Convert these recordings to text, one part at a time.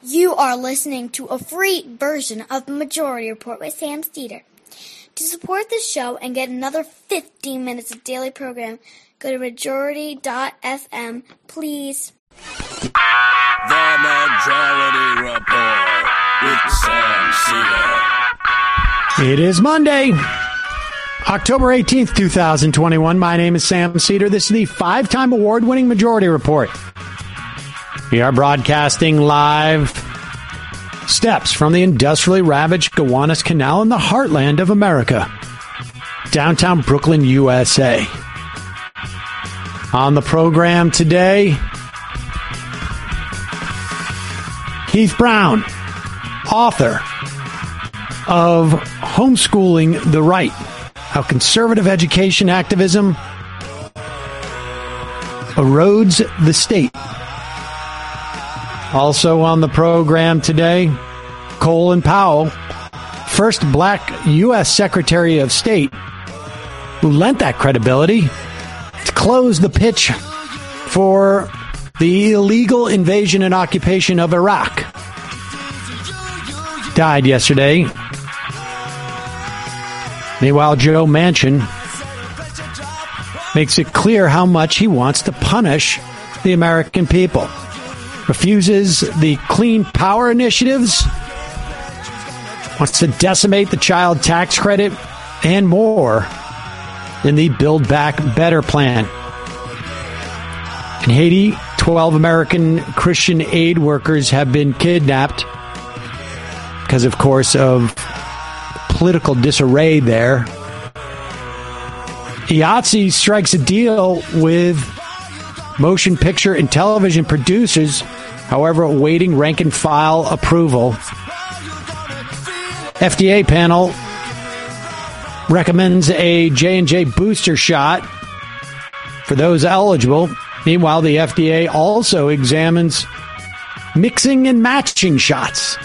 You are listening to a free version of the Majority Report with Sam Steeder. To support this show and get another 15 minutes of daily program, go to majority.fm, please. The Majority Report with Sam Steeder. It is Monday, October 18th, 2021. My name is Sam Steeder. This is the 5-time award-winning Majority Report. We are broadcasting live steps from the industrially ravaged Gowanus Canal in the heartland of America, downtown Brooklyn, USA. On the program today, Keith Brown, author of Homeschooling the Right, How Conservative Education Activism Erodes the State. Also on the program today, Colin Powell, first black U.S. Secretary of State, who lent that credibility to close the pitch for the illegal invasion and occupation of Iraq. Died yesterday. Meanwhile, Joe Manchin makes it clear how much he wants to punish the American people. Refuses the Clean Power initiatives, wants to decimate the child tax credit, and more in the Build Back Better plan. In Haiti, 12 American Christian aid workers have been kidnapped because, of course, of political disarray there. IATSE strikes a deal with motion picture and television producers, however, awaiting rank and file approval. FDA panel recommends a J&J booster shot for those eligible. Meanwhile, the FDA also examines mixing and matching shots.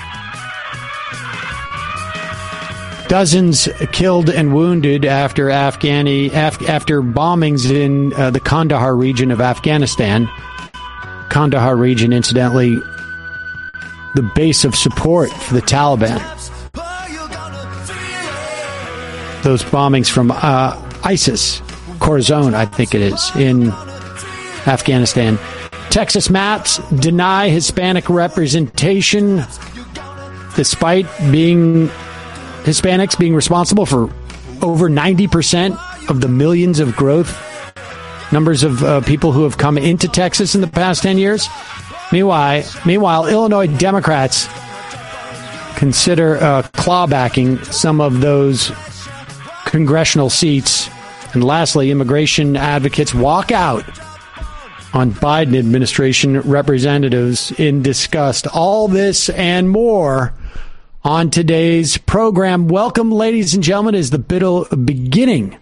Dozens killed and wounded after bombings in the Kandahar region of Afghanistan. Kandahar region, incidentally, the base of support for the Taliban. Those bombings from ISIS, Khorasan, I think it is, in Afghanistan. Texas maps deny Hispanic representation despite Hispanics being responsible for over 90% of the millions of growth numbers of people who have come into Texas in the past 10 years. Meanwhile, Illinois Democrats consider clawbacking some of those congressional seats. And lastly, immigration advocates walk out on Biden administration representatives in disgust. All this and more on today's program. Welcome, ladies and gentlemen, is the beginning.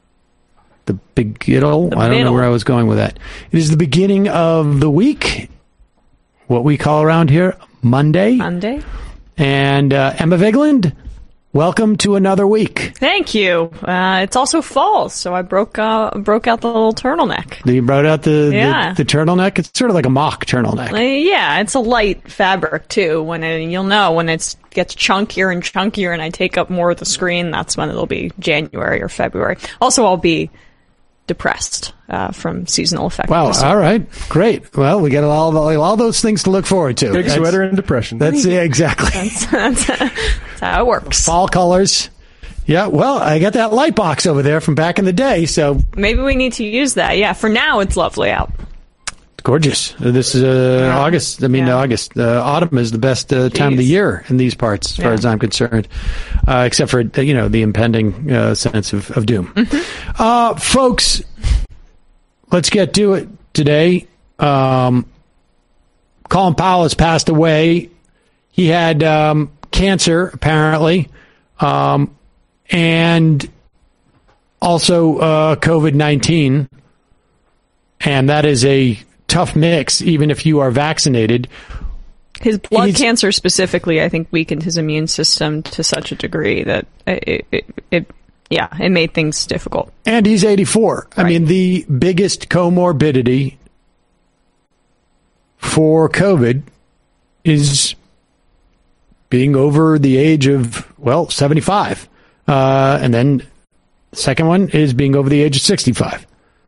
I don't know where I was going with that. It is the beginning of the week, what we call around here Monday. And Emma Vigeland, welcome to another week. Thank you. It's also fall, so I broke out the little turtleneck. You brought out the turtleneck? It's sort of like a mock turtleneck. Yeah, it's a light fabric, too. You'll know when it gets chunkier and chunkier and I take up more of the screen, that's when it'll be January or February. Also, I'll be depressed from seasonal affections. Wow, all right. Great. Well, we get all those things to look forward to. Big sweater and depression. Exactly. That's how it works. Fall colors. Yeah, well, I got that light box over there from back in the day, so... Maybe we need to use that. Yeah, for now, it's lovely out. Gorgeous. This is August. August. Autumn is the best time of the year in these parts, as far as I'm concerned, except for the impending sense of doom. Mm-hmm. Folks, let's get to it today. Colin Powell has passed away. He had cancer, apparently, and also COVID-19, and that is a tough mix, even if you are vaccinated. His blood cancer specifically, I think, weakened his immune system to such a degree that it made things difficult. And he's 84. Right. I mean, the biggest comorbidity for COVID is being over the age of, 75. And then the second one is being over the age of 65.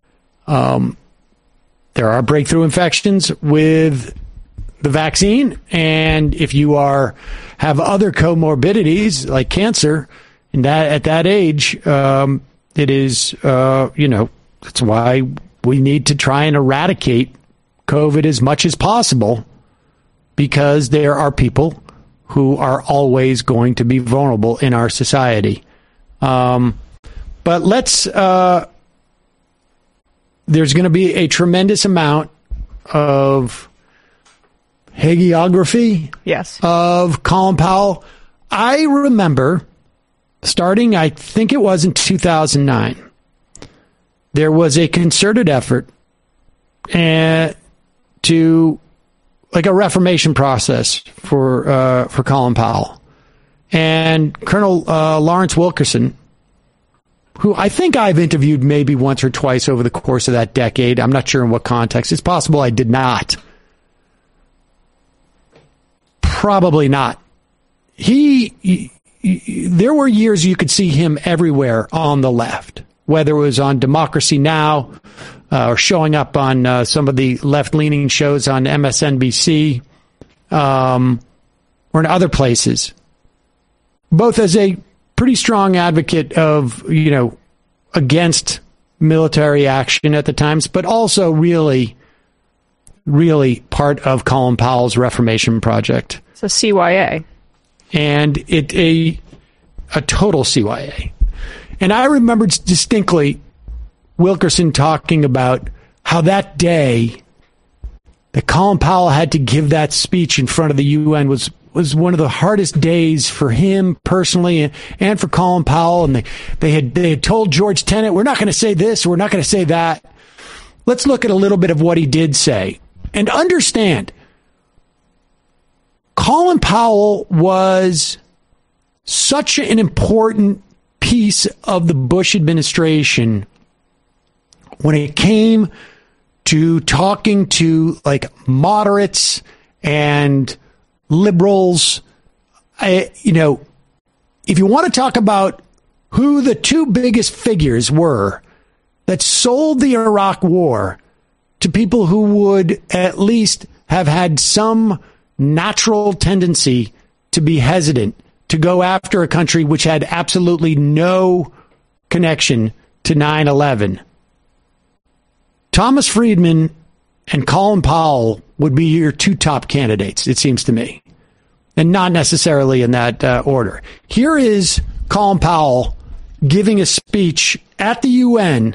There are breakthrough infections with the vaccine, and if you have other comorbidities like cancer, and at that age, it is that's why we need to try and eradicate COVID as much as possible, because there are people who are always going to be vulnerable in our society. But let's. There's going to be a tremendous amount of hagiography of Colin Powell. I remember starting, I think it was in 2009, there was a concerted effort to, like, a reformation process for Colin Powell. And Colonel Lawrence Wilkerson, who I think I've interviewed maybe once or twice over the course of that decade. I'm not sure in what context. It's possible I did not. Probably not. There were years you could see him everywhere on the left, whether it was on Democracy Now! Or showing up on some of the left-leaning shows on MSNBC or in other places, both as a pretty strong advocate of, against military action at the times, but also really, really part of Colin Powell's Reformation Project. It's a CYA. And a total CYA. And I remember distinctly Wilkerson talking about how that day that Colin Powell had to give that speech in front of the UN was one of the hardest days for him personally and for Colin Powell. And they had told George Tenet, we're not going to say this, we're not going to say that. Let's look at a little bit of what he did say and understand. Colin Powell was such an important piece of the Bush administration when it came to talking to, like, moderates and liberals. If you want to talk about who the two biggest figures were that sold the Iraq war to people who would at least have had some natural tendency to be hesitant to go after a country which had absolutely no connection to 9/11. Thomas Friedman and Colin Powell would be your two top candidates, it seems to me, and not necessarily in that order. Here is Colin Powell giving a speech at the UN,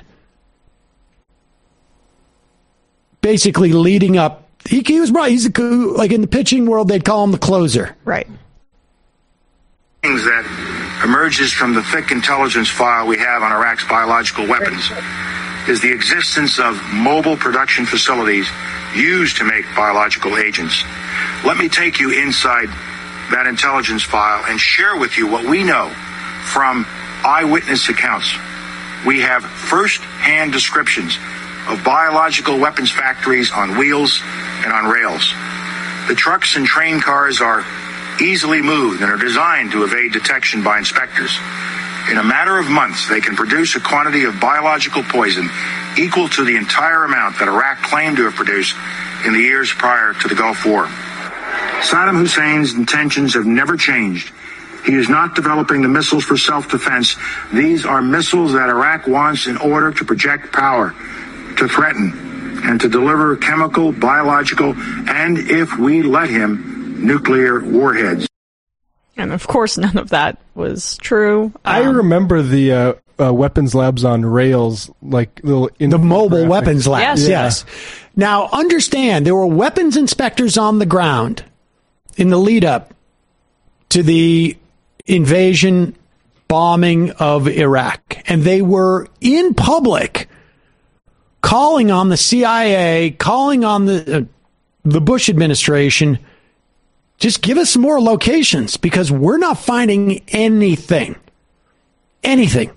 basically leading up. He was right. He's like, in the pitching world, they'd call him the closer. Right. Things that emerges from the thick intelligence file we have on Iraq's biological weapons is the existence of mobile production facilities used to make biological agents. Let me take you inside that intelligence file and share with you what we know from eyewitness accounts. We have first-hand descriptions of biological weapons factories on wheels and on rails. The trucks and train cars are easily moved and are designed to evade detection by inspectors. In a matter of months, they can produce a quantity of biological poison equal to the entire amount that Iraq claimed to have produced in the years prior to the Gulf War. Saddam Hussein's intentions have never changed. He is not developing the missiles for self-defense. These are missiles that Iraq wants in order to project power, to threaten, and to deliver chemical, biological, and, if we let him, nuclear warheads. And of course, none of that was true. I remember the weapons labs on rails, like little the mobile weapons labs. Yes. Now, understand, there were weapons inspectors on the ground in the lead up to the invasion, bombing of Iraq, and they were in public calling on the CIA, calling on the Bush administration. Just give us some more locations because we're not finding anything. Anything.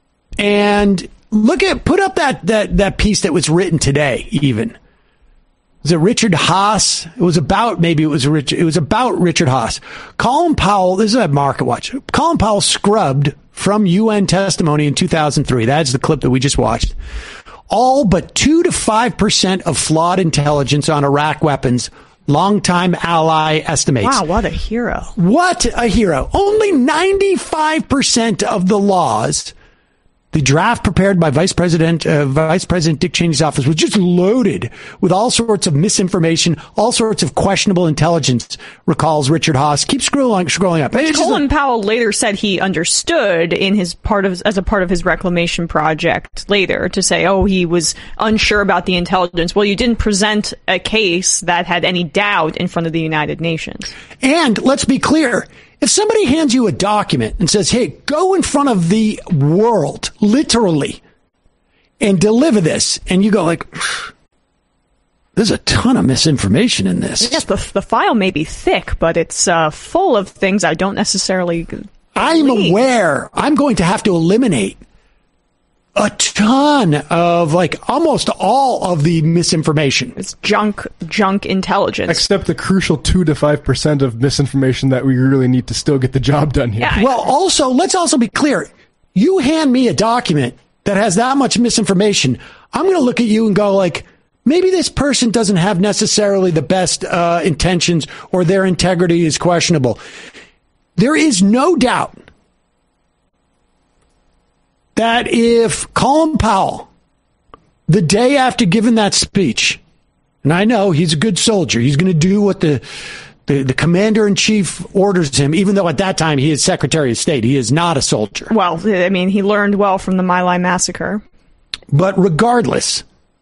And put up that piece that was written today, even. Was it Richard Haas? It was about Richard Haas. Colin Powell, this is at Market Watch. Colin Powell scrubbed from UN testimony in 2003. That's the clip that we just watched. All but 2 to 5% of flawed intelligence on Iraq weapons, longtime ally estimates. Wow, what a hero. What a hero. Only 95% of the laws. The draft prepared by Vice President Dick Cheney's office was just loaded with all sorts of misinformation, all sorts of questionable intelligence, recalls Richard Haas. Keep scrolling up. Colin Powell later said he understood as a part of his reclamation project later to say, he was unsure about the intelligence. Well, you didn't present a case that had any doubt in front of the United Nations. And let's be clear. If somebody hands you a document and says, hey, go in front of the world, literally, and deliver this, and you go like, there's a ton of misinformation in this. Yes, the file may be thick, but it's full of things I don't necessarily believe. I'm aware I'm going to have to eliminate a ton of, almost all of the misinformation. It's junk intelligence. Except the crucial 2 to 5% of misinformation that we really need to still get the job done here. Yeah. Well, let's also be clear. You hand me a document that has that much misinformation, I'm going to look at you and go maybe this person doesn't have necessarily the best intentions, or their integrity is questionable. There is no doubt that if Colin Powell, the day after giving that speech, and I know he's a good soldier, he's going to do what the commander-in-chief orders him, even though at that time he is Secretary of State. He is not a soldier. Well, I mean, he learned well from the My Lai massacre. But regardless,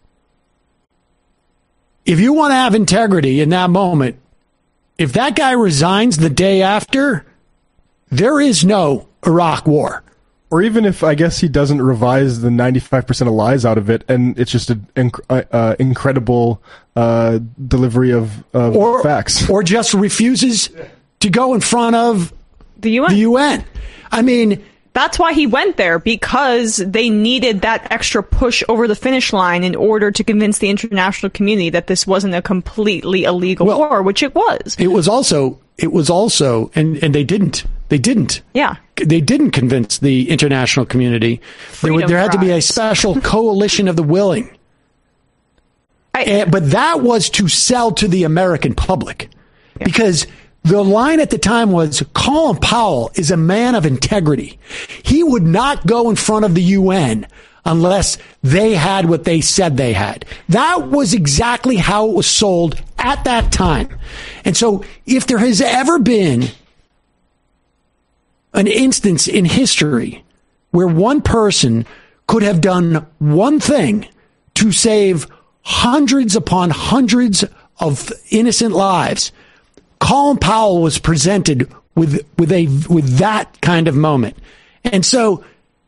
if you want to have integrity in that moment, if that guy resigns the day after, there is no Iraq war. Or even if, I guess, he doesn't revise the 95% of lies out of it, and it's just an incredible delivery of facts. Or just refuses to go in front of the UN. I mean, that's why he went there, because they needed that extra push over the finish line in order to convince the international community that this wasn't a completely illegal war, which it was. It was also, and they didn't. Yeah. They didn't convince the international community. There had to be a special coalition of the willing. But that was to sell to the American public. Yeah. Because the line at the time was, Colin Powell is a man of integrity. He would not go in front of the UN unless they had what they said they had. That was exactly how it was sold at that time. And so if there has ever been an instance in history where one person could have done one thing to save hundreds upon hundreds of innocent lives, Colin Powell was presented with that kind of moment. And so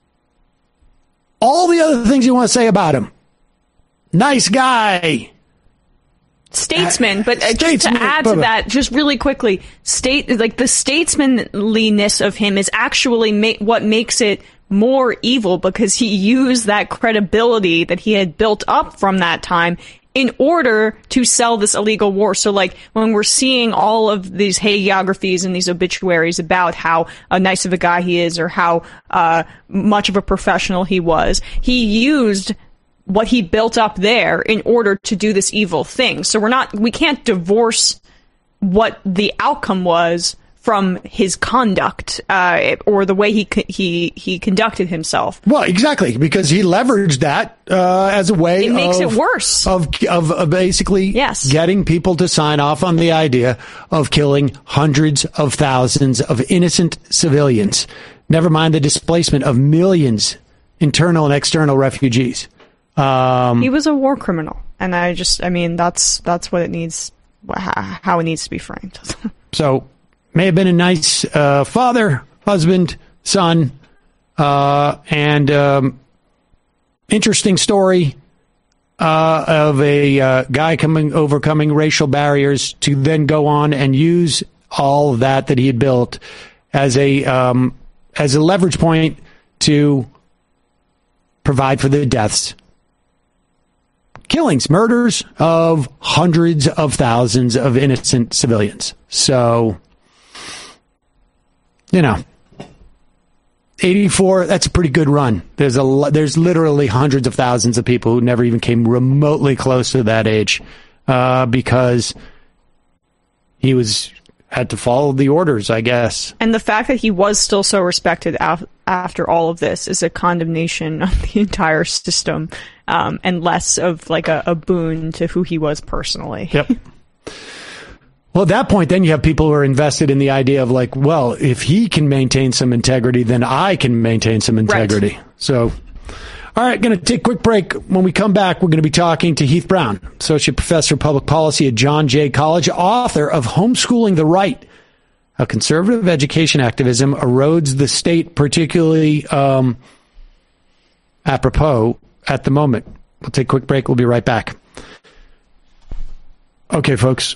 all the other things you want to say about him, nice guy, statesman, but just to add to that, just really quickly, the statesmanliness of him is actually what makes it more evil, because he used that credibility that he had built up from that time in order to sell this illegal war. So when we're seeing all of these hagiographies and these obituaries about how nice of a guy he is, or how much of a professional he was, he used what he built up there in order to do this evil thing. So we can't divorce what the outcome was from his conduct, or the way he conducted himself. Well, exactly, because he leveraged that as a way. It makes it worse of basically getting people to sign off on the idea of killing hundreds of thousands of innocent civilians. Never mind the displacement of millions internal and external refugees. He was a war criminal, and that's what it needs, how it needs to be framed. So, may have been a nice father, husband, son, and interesting story of a guy overcoming racial barriers to then go on and use all of that he had built as a leverage point to provide for the deaths. killings, murders of hundreds of thousands of innocent civilians. So, 84, that's a pretty good run. There's literally hundreds of thousands of people who never even came remotely close to that age because he had to follow the orders, I guess. And the fact that he was still so respected after all of this is a condemnation of the entire system, and less of like a boon to who he was personally. Yep. Well, at that point, then you have people who are invested in the idea of like, well, if he can maintain some integrity, then I can maintain some integrity. Right. So, all right, going to take a quick break. When we come back, we're going to be talking to Heath Brown, Associate Professor of Public Policy at John Jay College, author of Homeschooling the Right, How Conservative Education Activism Erodes the State, particularly apropos at the moment. We'll take a quick break. We'll be right back. Okay, folks.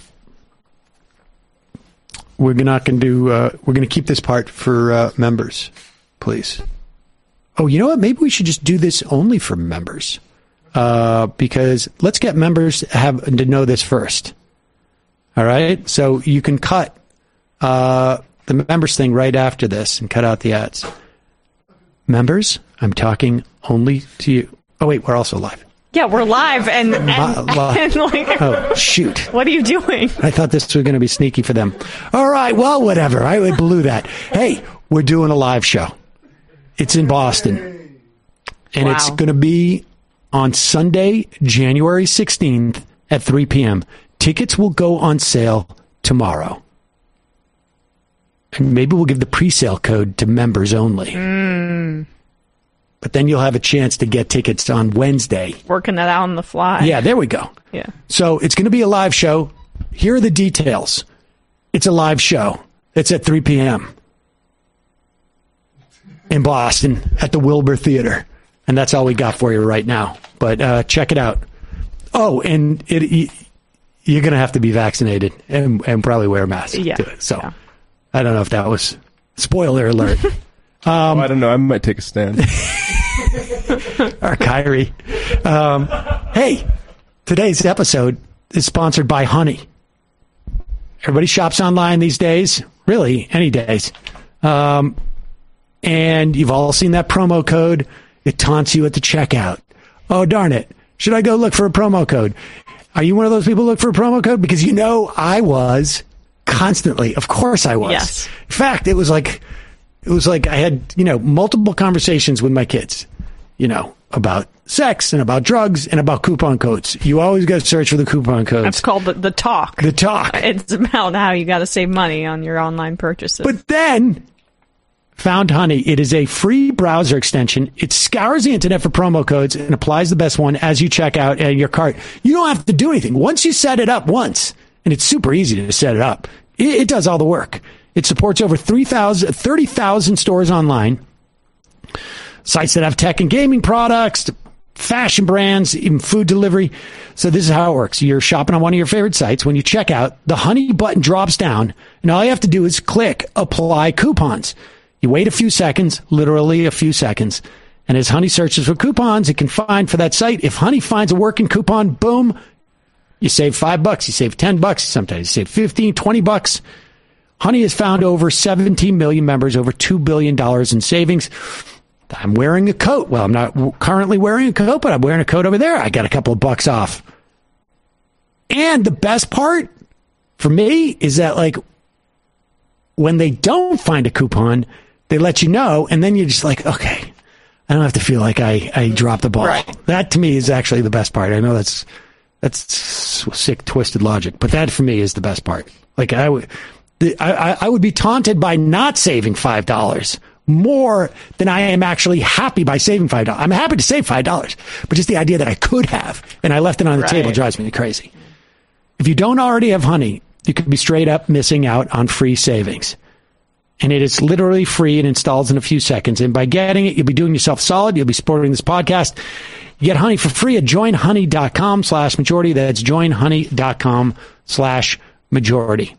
We're not going to do. We're going to keep this part for members, please. Oh, you know what? Maybe we should just do this only for members, because let's get members to know this first. All right, so you can cut the members thing right after this and cut out the ads. Members, I'm talking only to you. Oh wait, we're also live. Yeah, we're live and like, oh, shoot. What are you doing? I thought this was going to be sneaky for them. All right, well, whatever. I blew that. Hey, we're doing a live show. It's in Boston. And It's going to be on Sunday, January 16th at 3 p.m. Tickets will go on sale tomorrow. And maybe we'll give the pre-sale code to members only. But then you'll have a chance to get tickets on Wednesday. Working that out on the fly. Yeah, there we go. Yeah. So it's going to be a live show. Here are the details. It's a live show. It's at 3 p.m. in Boston at the Wilbur Theater. And that's all we got for you right now. But check it out. Oh, and you're going to have to be vaccinated and probably wear a mask. Yeah. To it. So I don't know if that was spoiler alert. I don't know. I might take a stand. Or Kyrie. Hey, today's episode is sponsored by Honey. Everybody shops online these days. Really, any days. And you've all seen that promo code. It taunts you at the checkout. Oh, darn it. Should I go look for a promo code? Are you one of those people who look for a promo code? Because I was constantly. Of course I was. Yes. In fact, it was like I had, multiple conversations with my kids, about sex and about drugs and about coupon codes. You always got to search for the coupon codes. That's called the talk. The talk. It's about how you got to save money on your online purchases. But then found Honey. It is a free browser extension. It scours the internet for promo codes and applies the best one as you check out at your cart. You don't have to do anything. Once you set it up once, and it's super easy to set it up, it does all the work. It supports over 30,000 stores online, sites that have tech and gaming products, fashion brands, even food delivery. So this is how it works. You're shopping on one of your favorite sites. When you check out, the Honey button drops down, and all you have to do is click Apply Coupons. You wait a few seconds, literally a few seconds, and as Honey searches for coupons, it can find for that site. If Honey finds a working coupon, boom, you save $5, you save $10, sometimes you save $15, $20. Honey has found over 17 million members, over $2 billion in savings. I'm wearing a coat. Well, I'm not currently wearing a coat, but I'm wearing a coat over there. I got a couple of bucks off. And the best part for me is that, when they don't find a coupon, they let you know, and then you're just like, okay, I don't have to feel like I dropped the ball. Right. That, to me, is actually the best part. I know that's sick, twisted logic, but that, for me, is the best part. I would be taunted by not saving $5 more than I am actually happy by saving $5. I'm happy to save $5, but just the idea that I could have and I left it on the table drives me crazy. If you don't already have Honey, you could be straight up missing out on free savings. And it is literally free and installs in a few seconds. And by getting it, you'll be doing yourself solid. You'll be supporting this podcast. You get Honey for free at joinhoney.com/majority. That's joinhoney.com/majority.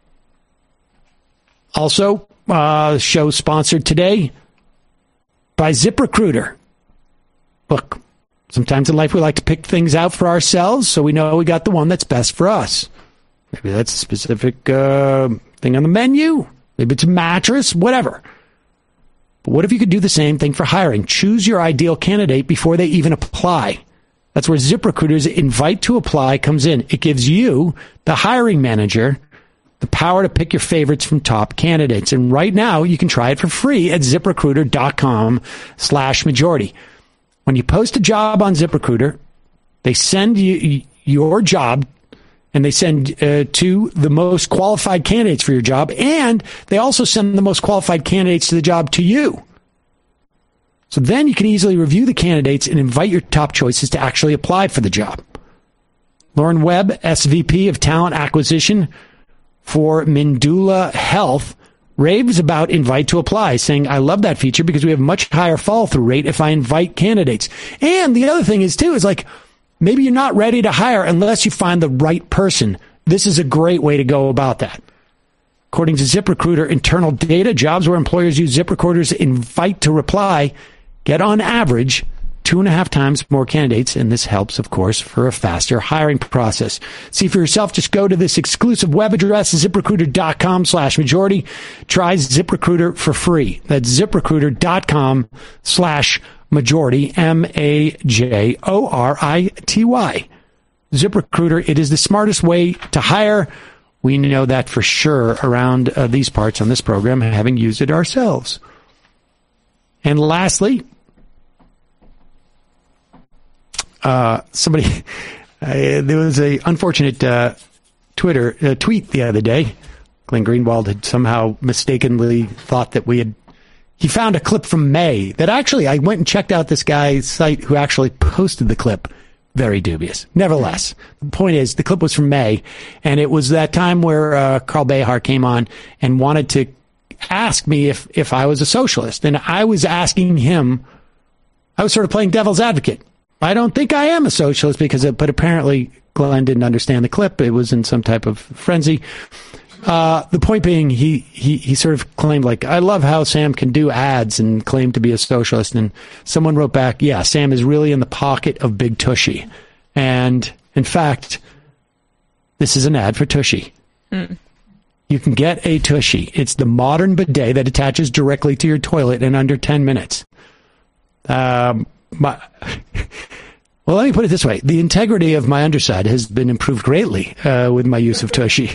Also, show sponsored today by ZipRecruiter. Look, Sometimes in life we like to pick things out for ourselves so we know we got the one that's best for us. Maybe that's a specific thing on the menu. Maybe it's a mattress, whatever. But what if you could do the same thing for hiring? Choose your ideal candidate before they even apply. That's where ZipRecruiter's invite to apply comes in. It gives you, the hiring manager, the power to pick your favorites from top candidates. And right now, you can try it for free at ZipRecruiter.com/majority. When you post a job on ZipRecruiter, they send you your job, and they send to the most qualified candidates for your job, and they also send the most qualified candidates to the job to you. So then you can easily review the candidates and invite your top choices to actually apply for the job. Lauren Webb, SVP of Talent Acquisition for Mindula Health, raves about invite to apply, saying, I love that feature because we have much higher fall through rate if I invite candidates. And the other thing is, too, is like, maybe you're not ready to hire unless you find the right person. This is a great way to go about that. According to ZipRecruiter internal data, jobs where employers use ZipRecruiter's invite to reply get on average 2.5 times more candidates, and this helps, of course, for a faster hiring process. See for yourself. Just go to this exclusive web address, ZipRecruiter.com/majority. Try ZipRecruiter for free. That's ZipRecruiter.com/majority, MAJORITY. ZipRecruiter, it is the smartest way to hire. We know that for sure around these parts on this program, having used it ourselves. And lastly, there was a unfortunate tweet the other day. Glenn Greenwald had somehow mistakenly thought that he found a clip from May that actually, I went and checked out this guy's site who actually posted the clip. Very dubious. Nevertheless, the point is, the clip was from May, and it was that time where Carl Behar came on and wanted to ask me if I was a socialist. And I was asking him, I was sort of playing devil's advocate. I don't think I am a socialist but apparently Glenn didn't understand the clip. It was in some type of frenzy. The point being, he sort of claimed, like, I love how Sam can do ads and claim to be a socialist. And someone wrote back, yeah, Sam is really in the pocket of Big Tushy. And in fact, this is an ad for Tushy. Mm. You can get a Tushy. It's the modern bidet that attaches directly to your toilet in under 10 minutes. Well, let me put it this way. The integrity of my underside has been improved greatly with my use of Tushy.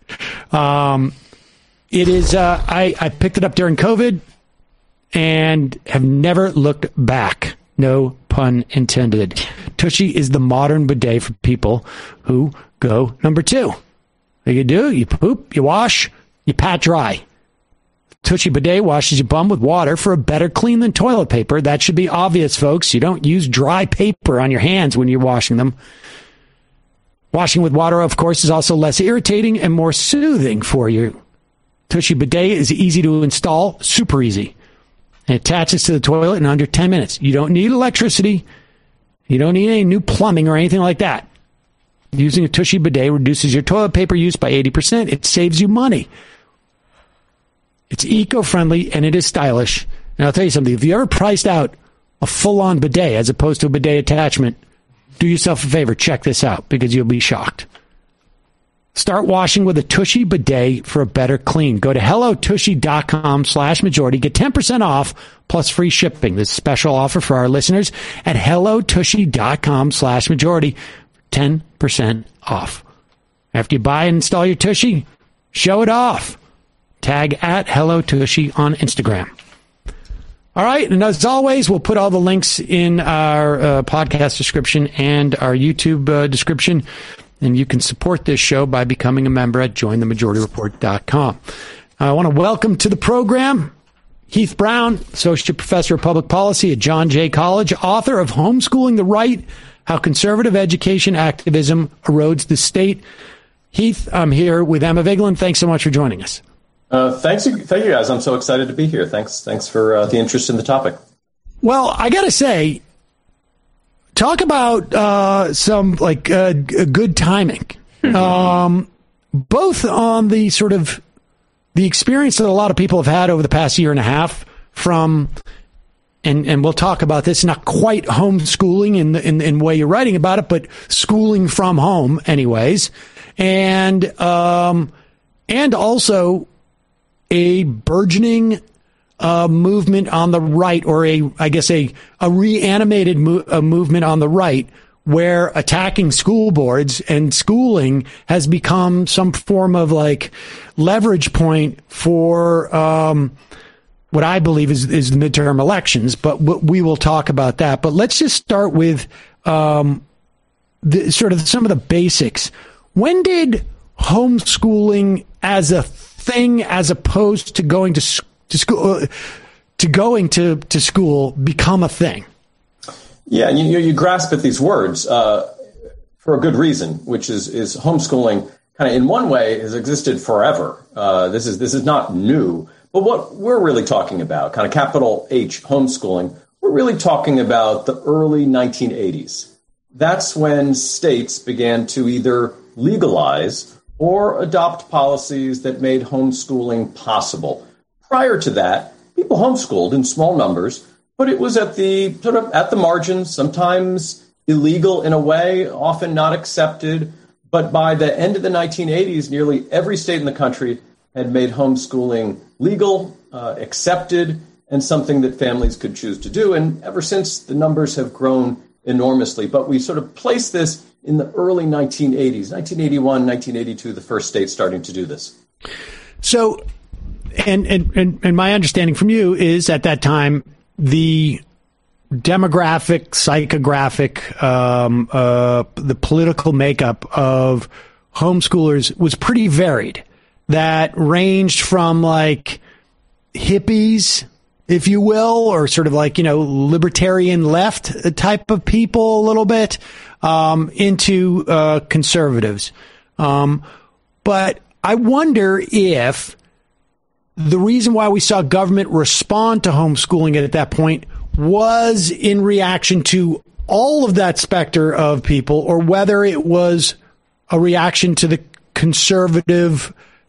It is, I picked it up during COVID and have never looked back. No pun intended. Tushy is the modern bidet for people who go number 2. What you do, you poop, you wash, you pat dry. Tushy bidet washes your bum with water for a better clean than toilet paper. That should be obvious, folks. You don't use dry paper on your hands when you're washing them. Washing with water, of course, is also less irritating and more soothing for you. Tushy bidet is easy to install, super easy. It attaches to the toilet in under 10 minutes. You don't need electricity. You don't need any new plumbing or anything like that. Using a Tushy bidet reduces your toilet paper use by 80%. It saves you money. It's eco-friendly, and it is stylish. And I'll tell you something. If you ever priced out a full-on bidet as opposed to a bidet attachment, do yourself a favor. Check this out, because you'll be shocked. Start washing with a Tushy bidet for a better clean. Go to hellotushy.com/majority. Get 10% off plus free shipping. This special offer for our listeners at hellotushy.com/majority. 10% off. After you buy and install your Tushy, show it off. Tag at HelloTushy on Instagram. All right, and as always, we'll put all the links in our podcast description and our YouTube description, and you can support this show by becoming a member at jointhemajorityreport.com. I want to welcome to the program Heath Brown, Associate Professor of Public Policy at John Jay College, author of Homeschooling the Right, How Conservative Education Activism Erodes the State. Heath, I'm here with Emma Vigeland. Thanks so much for joining us. Thank you, guys. I'm so excited to be here. Thanks for the interest in the topic. Well, I got to say, talk about some good timing, both on the sort of the experience that a lot of people have had over the past year and a half from and we'll talk about this, not quite homeschooling in the way you're writing about it, but schooling from home anyways. And also a burgeoning movement on the right, or a reanimated movement on the right, where attacking school boards and schooling has become some form of like leverage point for what I believe is the midterm elections. But we will talk about that. But let's just start with sort of some of the basics. When did homeschooling as a thing, as opposed to going to school, become a thing? Yeah, and you grasp at these words for a good reason, which is homeschooling kind of in one way has existed forever. This is not new, but what we're really talking about, kind of capital H homeschooling, we're really talking about the early 1980s. That's when states began to either legalize or adopt policies that made homeschooling possible. Prior to that, people homeschooled in small numbers, but it was at the margins, sometimes illegal in a way, often not accepted. But by the end of the 1980s, nearly every state in the country had made homeschooling legal, accepted, and something that families could choose to do. And ever since, the numbers have grown enormously. But we sort of place this in the early 1980s, 1981, 1982, the first state starting to do this. So, and my understanding from you is at that time, the demographic, psychographic, the political makeup of homeschoolers was pretty varied. That ranged from like hippies, if you will, or sort of like, libertarian left type of people a little bit, into conservatives. But I wonder if the reason why we saw government respond to homeschooling at that point was in reaction to all of that specter of people, or whether it was a reaction to the conservative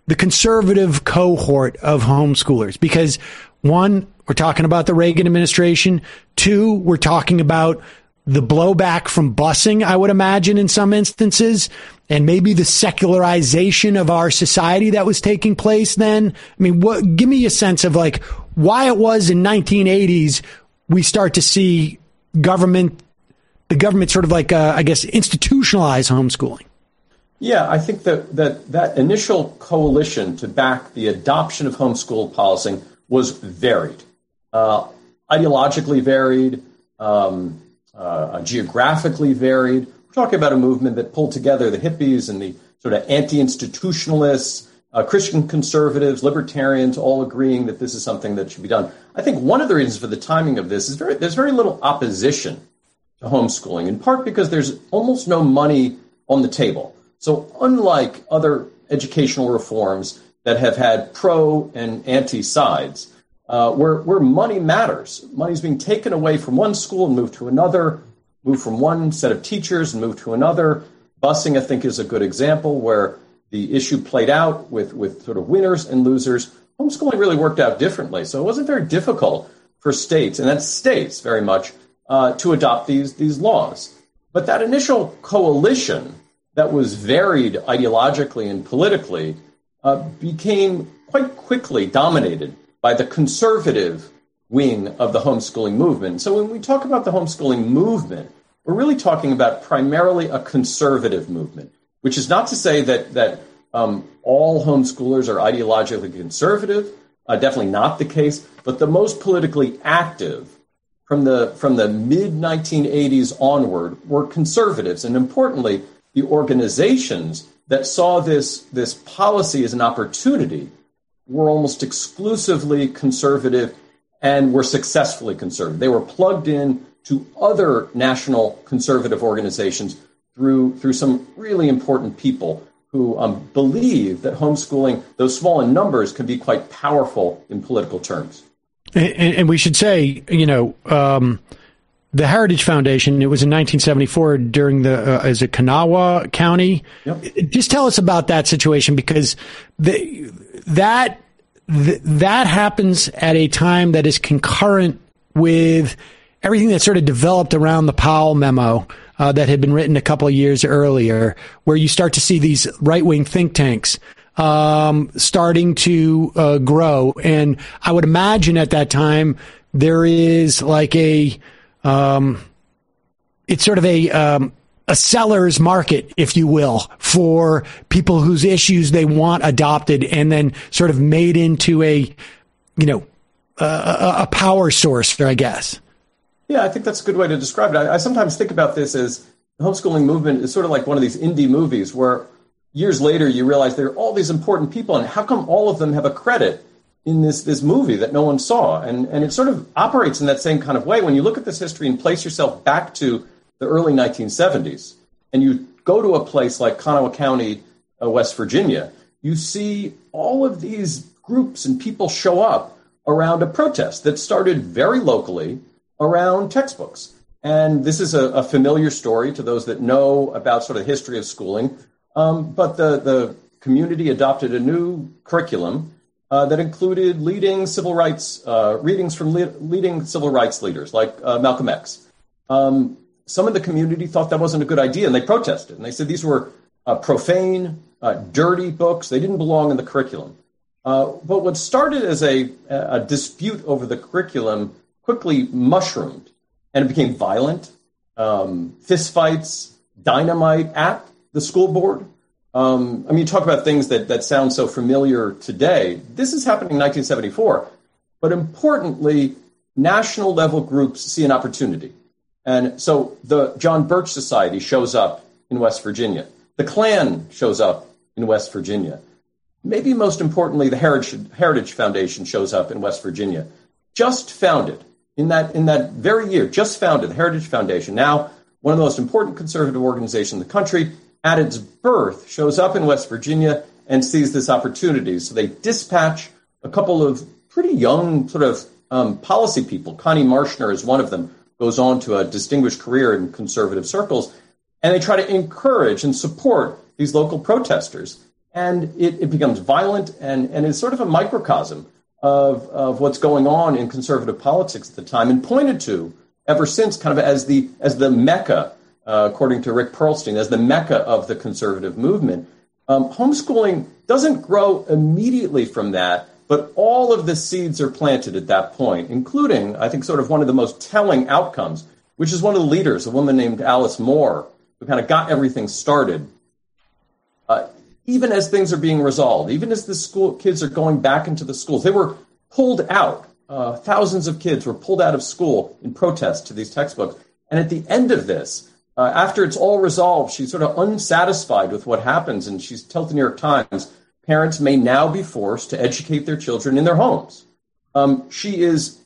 cohort of homeschoolers. Because one, we're talking about the Reagan administration. Two, we're talking about the blowback from busing, I would imagine, in some instances, and maybe the secularization of our society that was taking place then. I mean, give me a sense of like why it was in 1980s we start to see the government sort of like, institutionalize homeschooling. Yeah, I think that initial coalition to back the adoption of homeschool policy was varied, ideologically varied, geographically varied. We're talking about a movement that pulled together the hippies and the sort of anti-institutionalists, Christian conservatives, libertarians, all agreeing that this is something that should be done. I think one of the reasons for the timing of this is there's very little opposition to homeschooling, in part because there's almost no money on the table. So unlike other educational reforms that have had pro and anti sides, where money matters, money's being taken away from one school and moved to another, moved from one set of teachers and moved to another. Busing, I think, is a good example where the issue played out with sort of winners and losers. Homeschooling really worked out differently. So it wasn't very difficult for states, and that's states very much, to adopt these laws. But that initial coalition that was varied ideologically and politically became quite quickly dominated by the conservative wing of the homeschooling movement. So when we talk about the homeschooling movement, we're really talking about primarily a conservative movement, which is not to say that all homeschoolers are ideologically conservative, definitely not the case, but the most politically active from the mid-1980s onward were conservatives. And importantly, the organizations that saw this policy as an opportunity were almost exclusively conservative and were successfully conservative. They were plugged in to other national conservative organizations through some really important people who believe that homeschooling, though small in numbers, can be quite powerful in political terms. And we should say, the Heritage Foundation, it was in 1974 during is it Kanawha County? Yep. Just tell us about that situation, because that happens at a time that is concurrent with everything that sort of developed around the Powell memo that had been written a couple of years earlier, where you start to see these right-wing think tanks starting to grow. And I would imagine at that time there is like it's sort of a seller's market, if you will, for people whose issues they want adopted and then sort of made into a power source, I guess. Yeah, I think that's a good way to describe it. I sometimes think about this as the homeschooling movement is sort of like one of these indie movies where years later you realize there are all these important people, and how come all of them have a credit in this movie that no one saw? And it sort of operates in that same kind of way. When you look at this history and place yourself back to the early 1970s, and you go to a place like Kanawha County, West Virginia, you see all of these groups and people show up around a protest that started very locally around textbooks. And this is a familiar story to those that know about sort of the history of schooling. But the community adopted a new curriculum that included leading civil rights, readings from leading civil rights leaders like Malcolm X. Some of the community thought that wasn't a good idea, and they protested. And they said these were profane, dirty books. They didn't belong in the curriculum. But what started as a dispute over the curriculum quickly mushroomed, and it became violent, fistfights, dynamite at the school board. You talk about things that sound so familiar today. This is happening in 1974. But importantly, national level groups see an opportunity. And so the John Birch Society shows up in West Virginia. The Klan shows up in West Virginia. Maybe most importantly, the Heritage Foundation shows up in West Virginia. Just founded in that very year, just founded the Heritage Foundation, now one of the most important conservative organizations in the country, at its birth, shows up in West Virginia and sees this opportunity. So they dispatch a couple of pretty young sort of policy people. Connie Marshner is one of them, goes on to a distinguished career in conservative circles, and they try to encourage and support these local protesters. And it becomes violent and is sort of a microcosm of what's going on in conservative politics at the time, and pointed to ever since kind of as the Mecca, according to Rick Perlstein, as the Mecca of the conservative movement. Homeschooling doesn't grow immediately from that, but all of the seeds are planted at that point, including, I think, sort of one of the most telling outcomes, which is one of the leaders, a woman named Alice Moore, who kind of got everything started. Even as things are being resolved, even as the school kids are going back into the schools, they were pulled out. Thousands of kids were pulled out of school in protest to these textbooks. And at the end of this, after it's all resolved, she's sort of unsatisfied with what happens. And she's tells the New York Times, parents may now be forced to educate their children in their homes. She is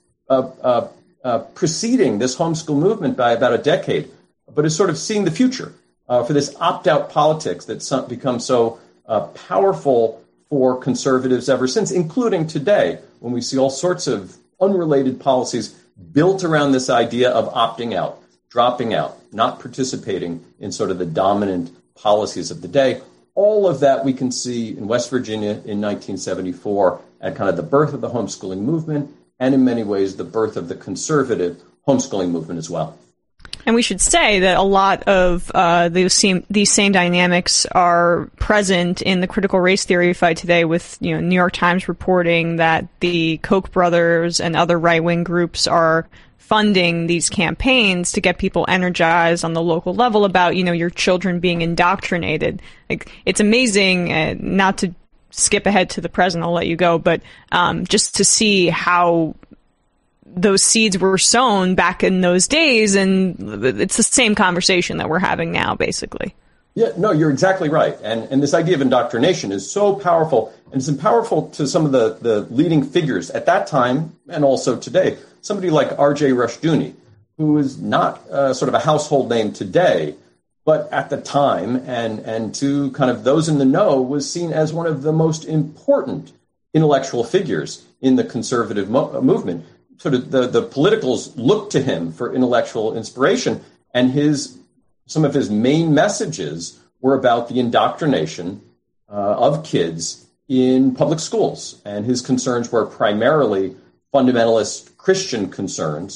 preceding this homeschool movement by about a decade, but is sort of seeing the future for this opt-out politics that's become so powerful for conservatives ever since, including today, when we see all sorts of unrelated policies built around this idea of opting out, dropping out, not participating in sort of the dominant policies of the day. All of that we can see in West Virginia in 1974 at kind of the birth of the homeschooling movement, and in many ways the birth of the conservative homeschooling movement as well. And we should say that a lot of these same dynamics are present in the critical race theory fight today, with New York Times reporting that the Koch brothers and other right-wing groups are funding these campaigns to get people energized on the local level about your children being indoctrinated. Like, it's amazing, not to skip ahead to the present, I'll let you go, but just to see how those seeds were sown back in those days, and it's the same conversation that we're having now, basically. Yeah, no, you're exactly right. And this idea of indoctrination is so powerful, and it's powerful to some of the leading figures at that time and also today. Somebody like R.J. Rushdoony, who is not sort of a household name today, but at the time and to kind of those in the know was seen as one of the most important intellectual figures in the conservative movement. Sort of the politicals looked to him for intellectual inspiration, and some of his main messages were about the indoctrination of kids in public schools. And his concerns were primarily fundamentalist Christian concerns,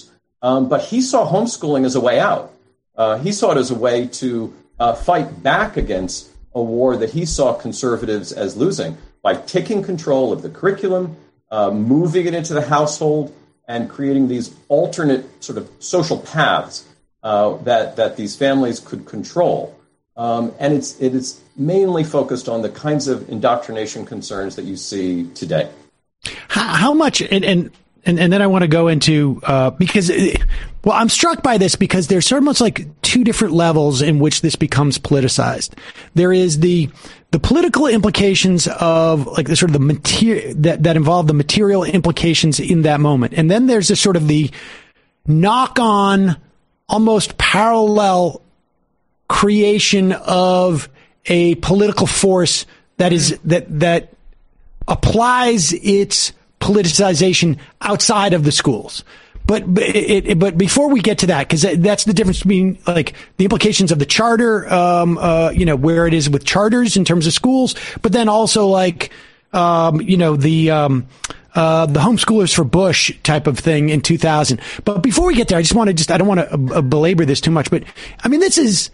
But he saw homeschooling as a way out. He saw it as a way to fight back against a war that he saw conservatives as losing by taking control of the curriculum, moving it into the household, and creating these alternate sort of social paths that these families could control. And it is mainly focused on the kinds of indoctrination concerns that you see today. How much, and then I want to go into, because, I'm struck by this because there's sort of almost like two different levels in which this becomes politicized. There is the political implications of like the sort of the material that involve the material implications in that moment. And then there's this sort of the knock on, almost parallel creation of a political force that applies its politicization outside of the schools. But before we get to that, because that's the difference between like the implications of the charter, where it is with charters in terms of schools, but then also like, the homeschoolers for Bush type of thing in 2000. But before we get there, I don't want to belabor this too much, but I mean,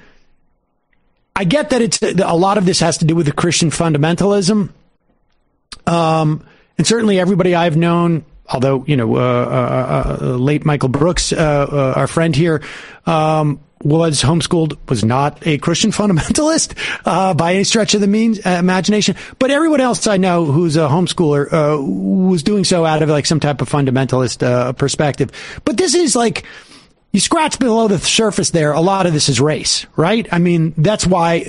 I get that a lot of this has to do with the Christian fundamentalism. And certainly everybody I've known, although, late Michael Brooks, our friend here, was homeschooled, was not a Christian fundamentalist by any stretch of the imagination. But everyone else I know who's a homeschooler was doing so out of like some type of fundamentalist perspective. But this is like, you scratch below the surface there, a lot of this is race, right? I mean, that's why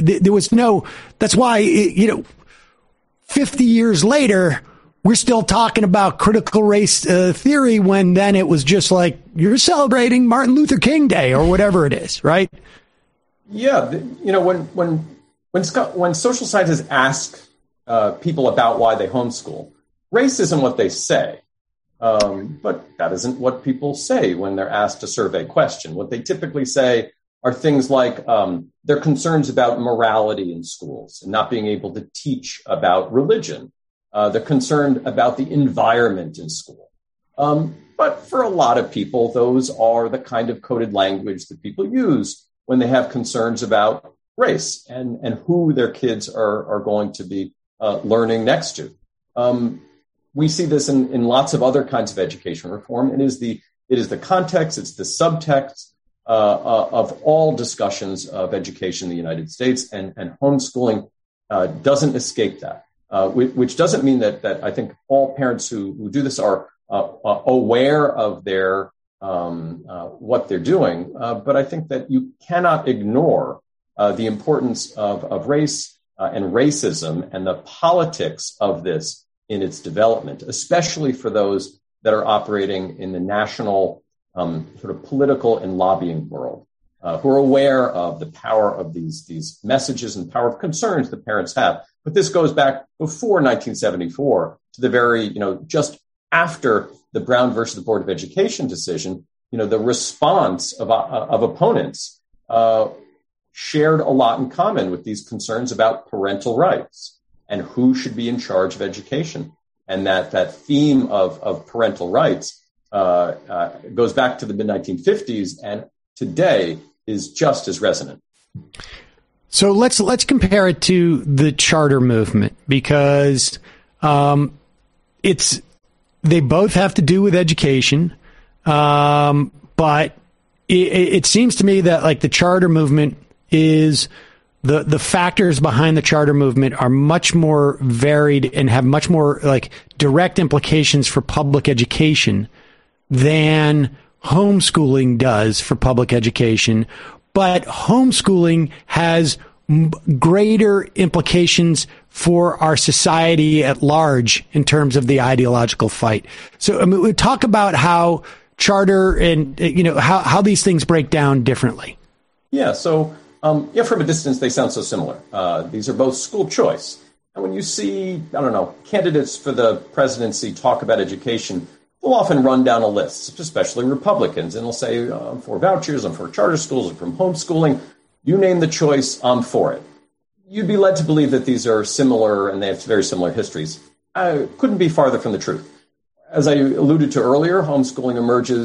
50 years later, we're still talking about critical race theory when then it was just like, you're celebrating Martin Luther King Day or whatever it is, right? Yeah. When social scientists ask people about why they homeschool, race isn't what they say. But that isn't what people say when they're asked a survey question. What they typically say are things like their concerns about morality in schools and not being able to teach about religion. They're concerned about the environment in school. But for a lot of people, those are the kind of coded language that people use when they have concerns about race and who their kids are going to be learning next to. We see this in lots of other kinds of education reform. It is the context, it's the subtext of all discussions of education in the United States, and homeschooling doesn't escape that. Which doesn't mean that I think all parents who do this are aware of their what they're doing, but I think that you cannot ignore the importance of race and racism and the politics of this in its development, especially for those that are operating in the national sort of political and lobbying world, who are aware of the power of these messages and power of concerns that parents have. But this goes back before 1974 to the very, just after the Brown versus the Board of Education decision, the response of opponents shared a lot in common with these concerns about parental rights and who should be in charge of education. And that theme of parental rights goes back to the mid-1950s and today is just as resonant. So let's compare it to the charter movement, because they both have to do with education, but it seems to me that like the charter movement is the factors behind the charter movement are much more varied and have much more like direct implications for public education than homeschooling does for public education. But homeschooling has greater implications for our society at large in terms of the ideological fight. So, I mean, we talk about how charter and, how these things break down differently. Yeah. So, from a distance, they sound so similar. These are both school choice. And when you see, candidates for the presidency talk about education, they'll often run down a list, especially Republicans, and they'll say, I'm for vouchers, I'm for charter schools, I'm from homeschooling. You name the choice, I'm for it. You'd be led to believe that these are similar and they have very similar histories. Couldn't be farther from the truth. As I alluded to earlier, homeschooling emerges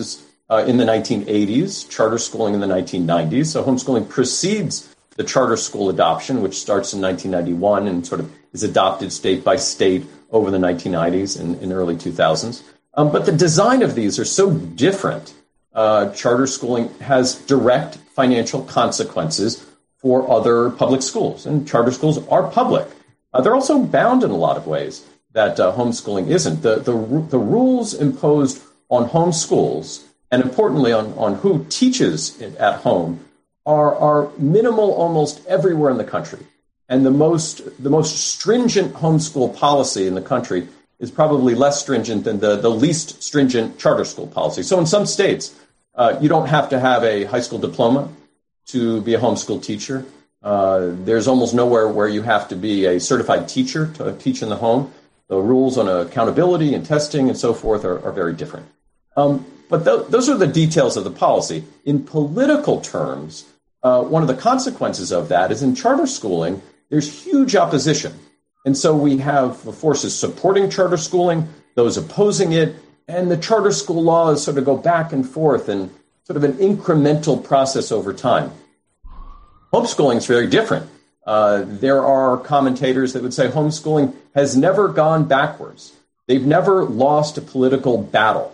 in the 1980s, charter schooling in the 1990s. So homeschooling precedes the charter school adoption, which starts in 1991 and sort of is adopted state by state over the 1990s and early 2000s. But the design of these are so different. Charter schooling has direct financial consequences for other public schools, and charter schools are public. They're also bound in a lot of ways that homeschooling isn't. The rules imposed on home schools, and importantly on who teaches it at home, are minimal almost everywhere in the country. And the most stringent homeschool policy in the country is probably less stringent than the least stringent charter school policy. So in some states, you don't have to have a high school diploma to be a homeschool teacher. There's almost nowhere where you have to be a certified teacher to teach in the home. The rules on accountability and testing and so forth are very different. But those are the details of the policy. In political terms, one of the consequences of that is in charter schooling, there's huge opposition. And so we have forces supporting charter schooling, those opposing it, and the charter school laws sort of go back and forth in sort of an incremental process over time. Homeschooling is very different. There are commentators that would say homeschooling has never gone backwards. They've never lost a political battle.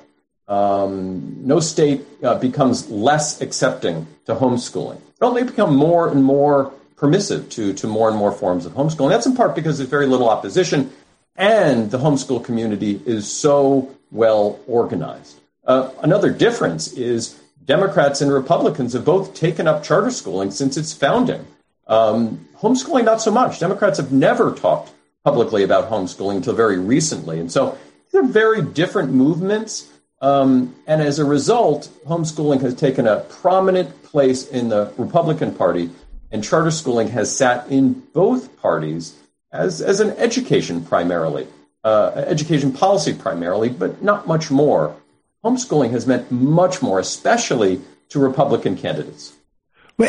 No state becomes less accepting to homeschooling. It only become more and more permissive to more and more forms of homeschooling. That's in part because there's very little opposition, and the homeschool community is so well organized. Another difference is Democrats and Republicans have both taken up charter schooling since its founding. Homeschooling, not so much. Democrats have never talked publicly about homeschooling until very recently. And so they're very different movements. And as a result, homeschooling has taken a prominent place in the Republican Party, and charter schooling has sat in both parties as an education primarily, education policy primarily, but not much more. Homeschooling has meant much more, especially to Republican candidates. Well,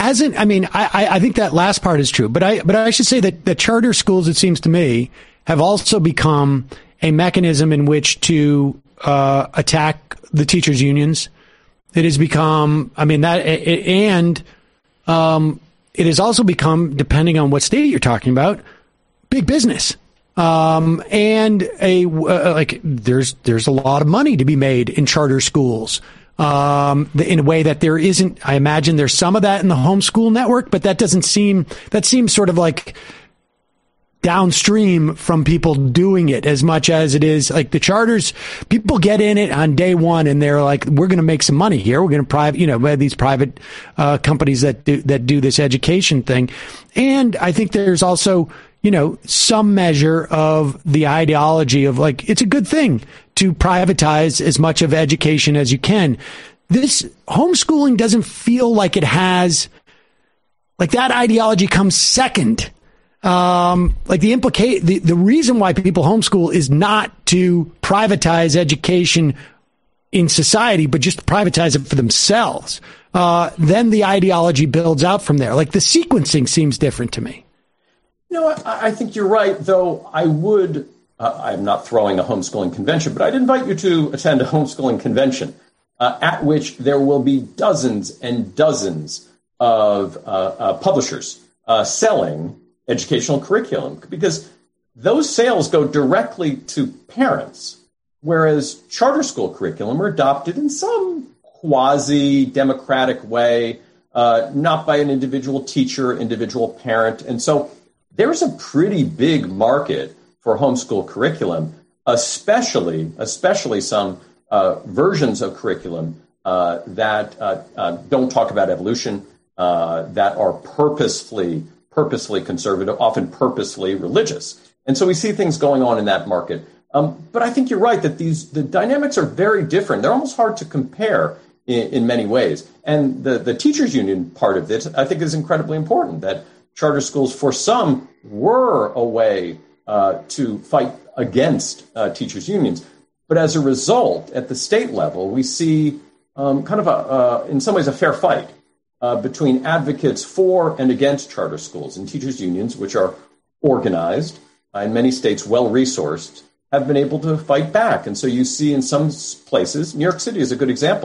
I think that last part is true, but I should say that the charter schools, it seems to me, have also become a mechanism in which to attack the teachers' unions. It has become, it has also become, depending on what state you're talking about, big business. And there's a lot of money to be made in charter schools. In a way that there isn't, I imagine there's some of that in the homeschool network, but that seems sort of like downstream from people doing it as much as it is like the charters. People get in it on day one and they're like, we're going to make some money here. We're going to we have these private companies that do this education thing. And I think there's also, some measure of the ideology of like, it's a good thing to privatize as much of education as you can. This homeschooling doesn't feel like it has, like that ideology comes second. The reason why people homeschool is not to privatize education in society, but just privatize it for themselves. Then the ideology builds out from there. Like the sequencing seems different to me. I think you're right, though I'm not throwing a homeschooling convention, but I'd invite you to attend a homeschooling convention at which there will be dozens and dozens of publishers selling educational curriculum, because those sales go directly to parents, whereas charter school curriculum are adopted in some quasi-democratic way, not by an individual teacher, individual parent. And so there's a pretty big market for homeschool curriculum, especially some versions of curriculum that don't talk about evolution, that are purposefully conservative, often purposefully religious. And so we see things going on in that market. But I think you're right that the dynamics are very different. They're almost hard to compare in many ways. And the teachers union part of this, I think, is incredibly important, that charter schools for some were a way to fight against teachers unions. But as a result, at the state level, we see kind of in some ways, a fair fight between advocates for and against charter schools, and teachers unions, which are organized, in many states well-resourced, have been able to fight back. And so you see in some places, New York City is a good example,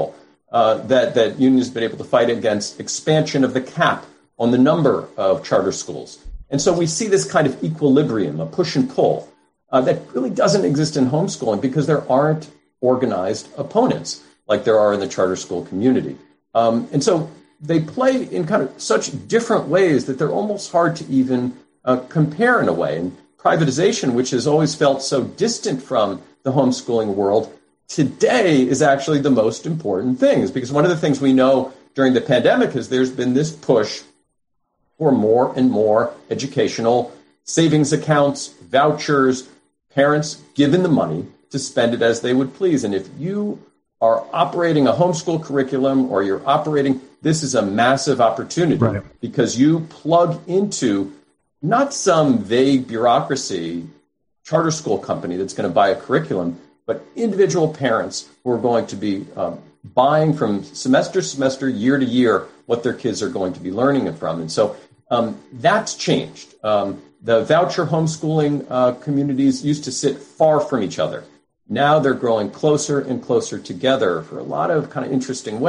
that unions have been able to fight against expansion of the cap on the number of charter schools. And so we see this kind of equilibrium, a push and pull, that really doesn't exist in homeschooling because there aren't organized opponents like there are in the charter school community. And so they play in kind of such different ways that they're almost hard to even compare in a way. And privatization, which has always felt so distant from the homeschooling world, today is actually the most important thing. Because one of the things we know during the pandemic is there's been this push for more and more educational savings accounts, vouchers, parents given the money to spend it as they would please. And if you are operating a homeschool curriculum or you're operating, this is a massive opportunity because you plug into not some vague bureaucracy charter school company that's going to buy a curriculum, but individual parents who are going to be buying from semester to semester, year to year, what their kids are going to be learning from. And so that's changed. The voucher homeschooling communities used to sit far from each other. Now they're growing closer and closer together for a lot of kind of interesting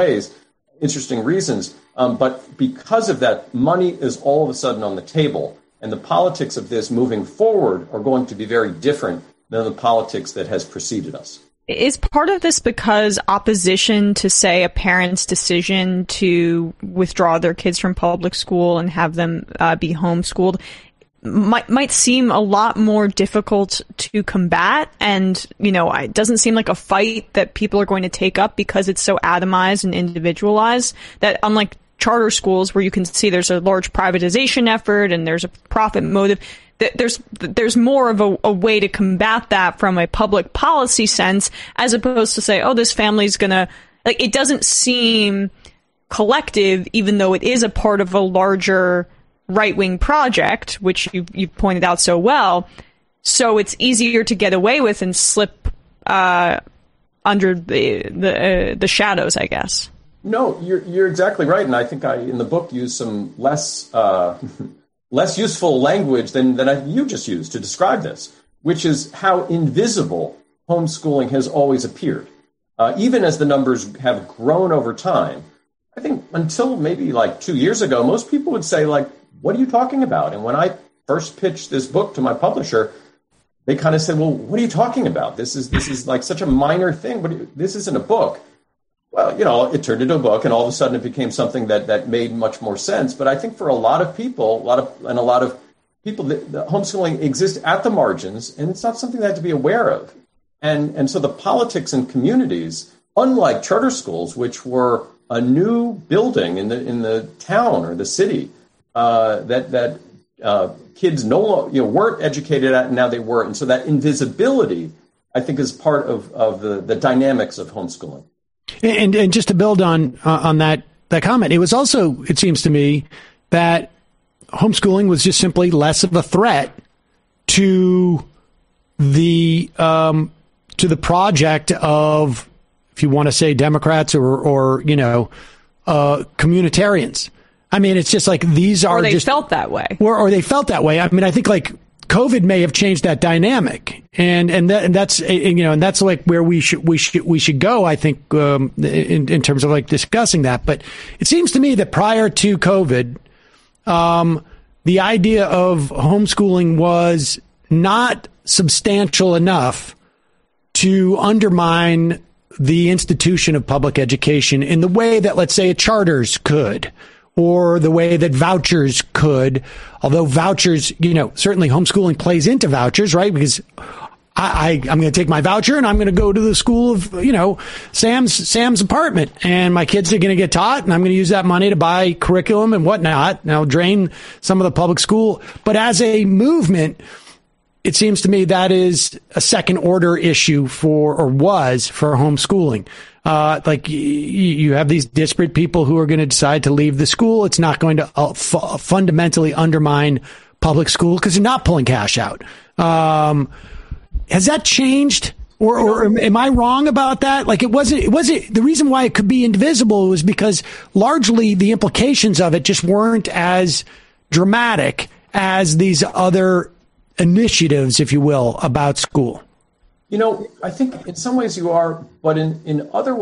reasons. But because of that, money is all of a sudden on the table. And the politics of this moving forward are going to be very different than the politics that has preceded us. Is part of this because opposition to, say, a parent's decision to withdraw their kids from public school and have them be homeschooled might seem a lot more difficult to combat? And, it doesn't seem like a fight that people are going to take up because it's so atomized and individualized that, unlike charter schools where you can see there's a large privatization effort and there's a profit motive, there's more of a way to combat that from a public policy sense, as opposed to say, oh, this family's gonna, it doesn't seem collective, even though it is a part of a larger right-wing project, which you've pointed out so well. So it's easier to get away with and slip under the shadows, I guess. No, you're exactly right, and I think I in the book use some less useful language than you just used to describe this, which is how invisible homeschooling has always appeared, even as the numbers have grown over time. I think until maybe 2 years ago, most people would say, what are you talking about? And when I first pitched this book to my publisher, they kind of said, well, what are you talking about? This is like such a minor thing, but this isn't a book. Well, it turned into a book, and all of a sudden it became something that made much more sense. But I think for a lot of people, the homeschooling exists at the margins, and it's not something they have to be aware of. And so the politics and communities, unlike charter schools, which were a new building in the town or the city that kids weren't educated at, and now they were. And so that invisibility, I think, is part of the dynamics of homeschooling. And just to build on that comment, it was also, it seems to me, that homeschooling was just simply less of a threat to the project of, if you want to say, Democrats or communitarians. I mean, it's just like these are, or they felt that way, or they felt that way. I mean, I think COVID may have changed that dynamic, and that's like where we should go. I think in terms of discussing that. But it seems to me that prior to COVID, the idea of homeschooling was not substantial enough to undermine the institution of public education in the way that, let's say, charters could, or the way that vouchers could, although vouchers, certainly homeschooling plays into vouchers, right? Because I'm going to take my voucher and I'm going to go to the school of, Sam's apartment, and my kids are going to get taught, and I'm going to use that money to buy curriculum and whatnot. And I'll drain some of the public school. But as a movement, it seems to me that is a second order issue for homeschooling. You have these disparate people who are going to decide to leave the school. It's not going to fundamentally undermine public school because you're not pulling cash out. Has that changed? Or am I wrong about that? It wasn't the reason why it could be indivisible was because largely the implications of it just weren't as dramatic as these other initiatives, if you will, about school. I think in some ways you are, but in other ways,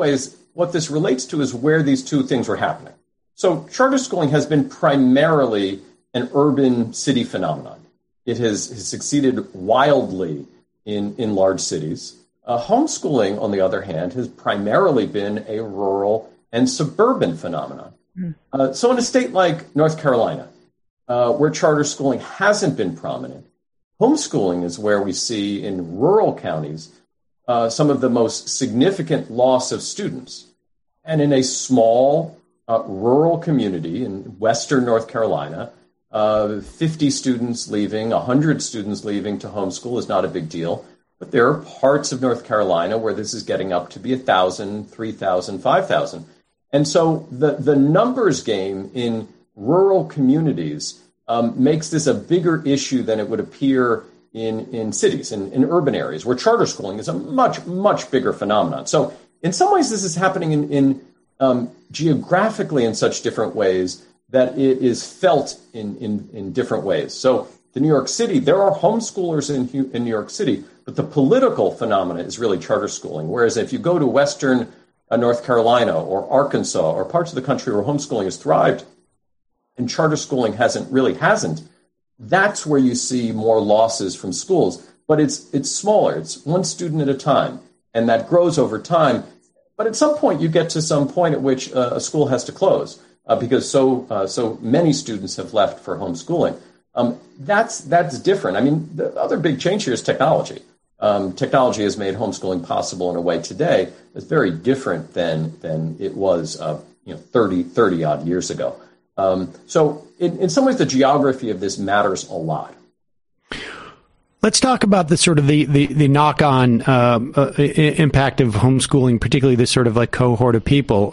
what this relates to is where these two things were happening. So charter schooling has been primarily an urban city phenomenon. It has succeeded wildly in large cities. Homeschooling, on the other hand, has primarily been a rural and suburban phenomenon. So in a state like North Carolina, where charter schooling hasn't been prominent, homeschooling is where we see in rural counties some of the most significant loss of students. And in a small rural community in western North Carolina, 50 students leaving, 100 students leaving to homeschool is not a big deal. But there are parts of North Carolina where this is getting up to be 1,000, 3,000, 5,000. And so the numbers game in rural communities makes this a bigger issue than it would appear in cities, in urban areas, where charter schooling is a much, much bigger phenomenon. So in some ways, this is happening in geographically in such different ways that it is felt in different ways. So the New York City, there are homeschoolers in New York City, but the political phenomena is really charter schooling. Whereas if you go to Western North Carolina or Arkansas or parts of the country where homeschooling has thrived and charter schooling hasn't, that's where you see more losses from schools. But it's smaller. It's one student at a time, and that grows over time. But at some point, you get to some point at which a school has to close because so many students have left for homeschooling. That's different. I mean, the other big change here is technology. Technology has made homeschooling possible in a way today that's very different than it was 30 odd years ago. So in some ways, the geography of this matters a lot. Let's talk about the sort of the knock-on impact of homeschooling, particularly this sort of like cohort of people.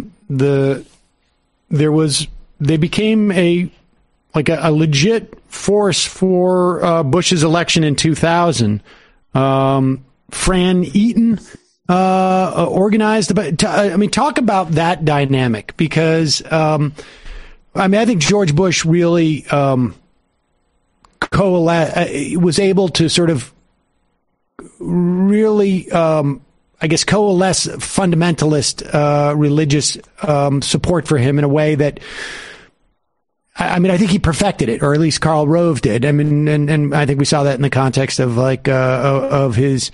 They became a legit force for Bush's election in 2000. Fran Eaton organized. Talk about that dynamic, because I think George Bush really was able to sort of really, coalesce fundamentalist religious support for him in a way that, I think he perfected it, or at least Karl Rove did. I mean, and I think we saw that in the context of of his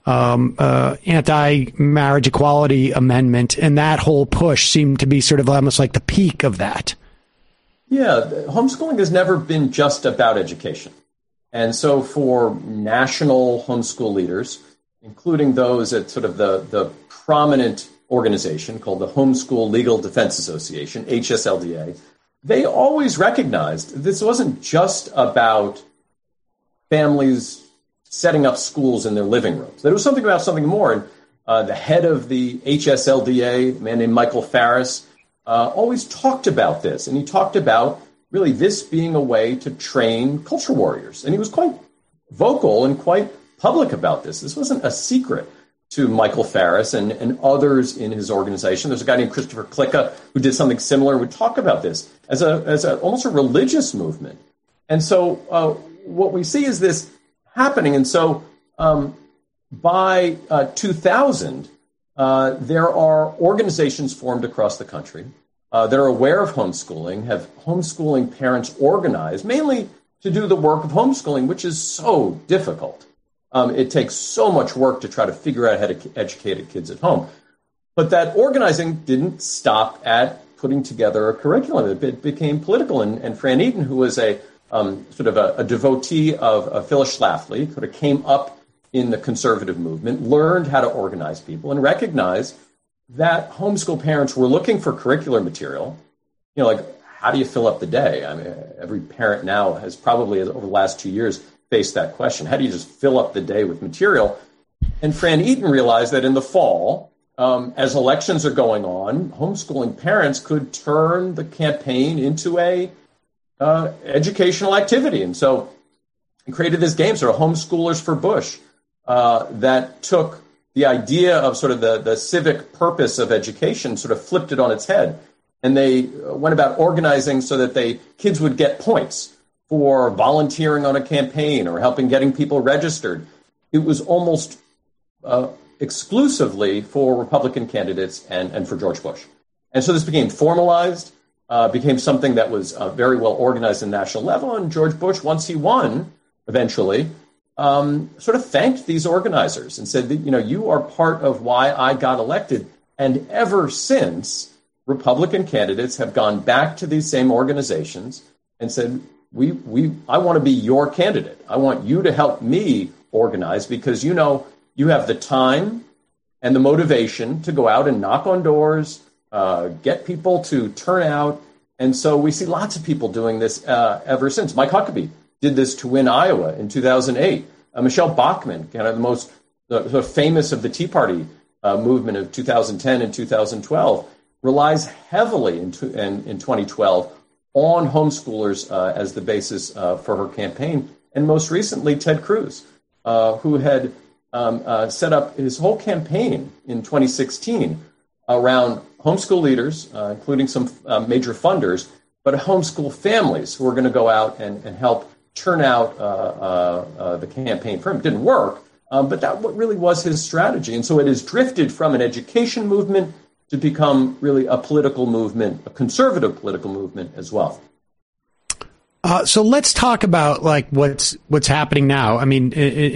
anti-marriage equality amendment, and that whole push seemed to be sort of almost like the peak of that. Yeah, homeschooling has never been just about education. And so for national homeschool leaders, including those at sort of the prominent organization called the Homeschool Legal Defense Association, HSLDA, they always recognized this wasn't just about families setting up schools in their living rooms. There was something about something more. And the head of the HSLDA, a man named Michael Farris, always talked about this. And he talked about really this being a way to train culture warriors. And he was quite vocal and quite public about this. This wasn't a secret to Michael Farris and others in his organization. There's a guy named Christopher Klicka who did something similar, would talk about this as almost a religious movement. And so what we see is this happening. And so by 2000, there are organizations formed across the country that are aware of homeschooling, have homeschooling parents organized, mainly to do the work of homeschooling, which is so difficult. It takes so much work to try to figure out how to educate kids at home. But that organizing didn't stop at putting together a curriculum. It became political. And Fran Eaton, who was a devotee of Phyllis Schlafly, sort of came up in the conservative movement, learned how to organize people, and recognized that homeschool parents were looking for curricular material. How do you fill up the day? I mean, every parent now has probably, over the last 2 years, faced that question. How do you just fill up the day with material? And Fran Eaton realized that in the fall, as elections are going on, homeschooling parents could turn the campaign into a educational activity. And so he created this game, sort of Homeschoolers for Bush, that took the idea of sort of the civic purpose of education, sort of flipped it on its head. And they went about organizing so that kids would get points for volunteering on a campaign or helping getting people registered. It was almost exclusively for Republican candidates and for George Bush. And so this became formalized, became something that was very well organized at the national level. And George Bush, once he won, eventually, sort of thanked these organizers and said that, you are part of why I got elected. And ever since, Republican candidates have gone back to these same organizations and said, I want to be your candidate. I want you to help me organize because, you have the time and the motivation to go out and knock on doors, get people to turn out. And so we see lots of people doing this ever since. Mike Huckabee did this to win Iowa in 2008. Michelle Bachmann, kind of the most famous of the Tea Party movement of 2010 and 2012, relies heavily in 2012 on homeschoolers as the basis for her campaign. And most recently, Ted Cruz, who had set up his whole campaign in 2016 around homeschool leaders, including some major funders, but homeschool families who are going to go out and help turn out the campaign for him. It didn't work, but that really was his strategy. And so it has drifted from an education movement to become really a political movement, a conservative political movement as well. So let's talk about like what's happening now. I mean,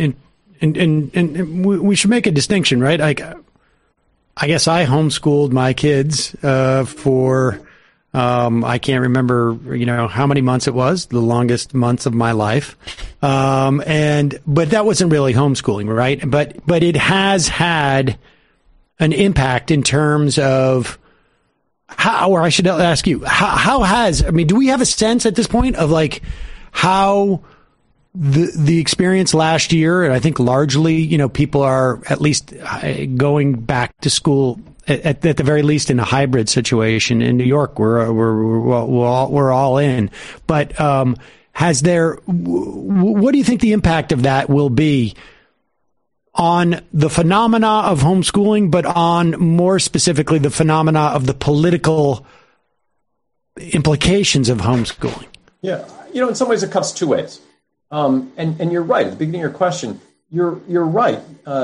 and we should make a distinction, right? Like, I guess I homeschooled my kids for I can't remember, how many months it was, the longest months of my life, but that wasn't really homeschooling, right? But it has had an impact in terms of how, or I should ask you, do we have a sense at this point of like how the experience last year, and I think largely, people are at least going back to school at the very least in a hybrid situation. In New York, we're all in, but what do you think the impact of that will be on the phenomena of homeschooling, but on more specifically the phenomena of the political implications of homeschooling? Yeah, in some ways it cuts two ways. And you're right. At the beginning of your question, you're right.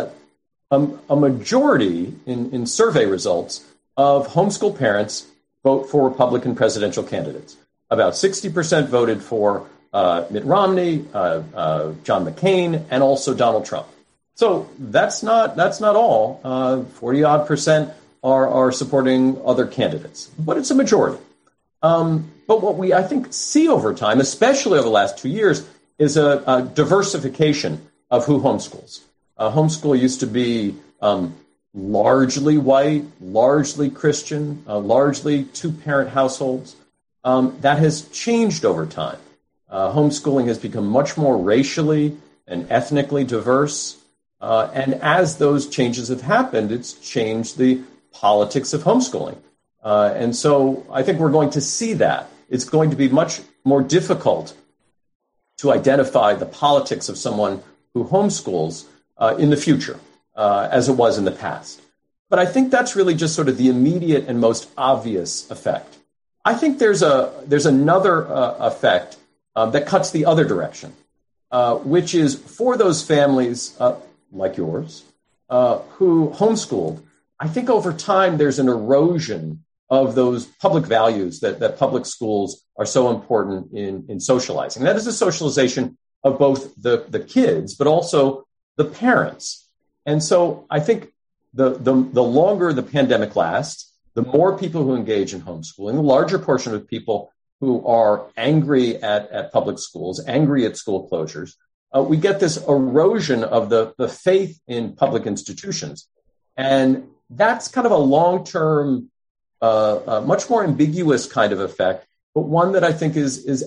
A majority in survey results of homeschool parents vote for Republican presidential candidates. About 60% voted for Mitt Romney, John McCain, and also Donald Trump. So that's not all. 40-odd% are supporting other candidates, but it's a majority. But what we, I think, see over time, especially over the last 2 years, is a diversification of who homeschools. Homeschool used to be largely white, largely Christian, largely two-parent households. That has changed over time. Homeschooling has become much more racially and ethnically diverse. And as those changes have happened, it's changed the politics of homeschooling. And so I think we're going to see that. It's going to be much more difficult to identify the politics of someone who homeschools in the future, as it was in the past. But I think that's really just sort of the immediate and most obvious effect. I think there's another effect that cuts the other direction, which is for those families like yours who homeschooled. I think over time there's an erosion of those public values that public schools are so important in socializing. That is a socialization of both the kids, but also the parents. And so I think the longer the pandemic lasts, the more people who engage in homeschooling, the larger portion of people who are angry at public schools, angry at school closures, we get this erosion of the faith in public institutions. And that's kind of a long-term, much more ambiguous kind of effect, but one that I think is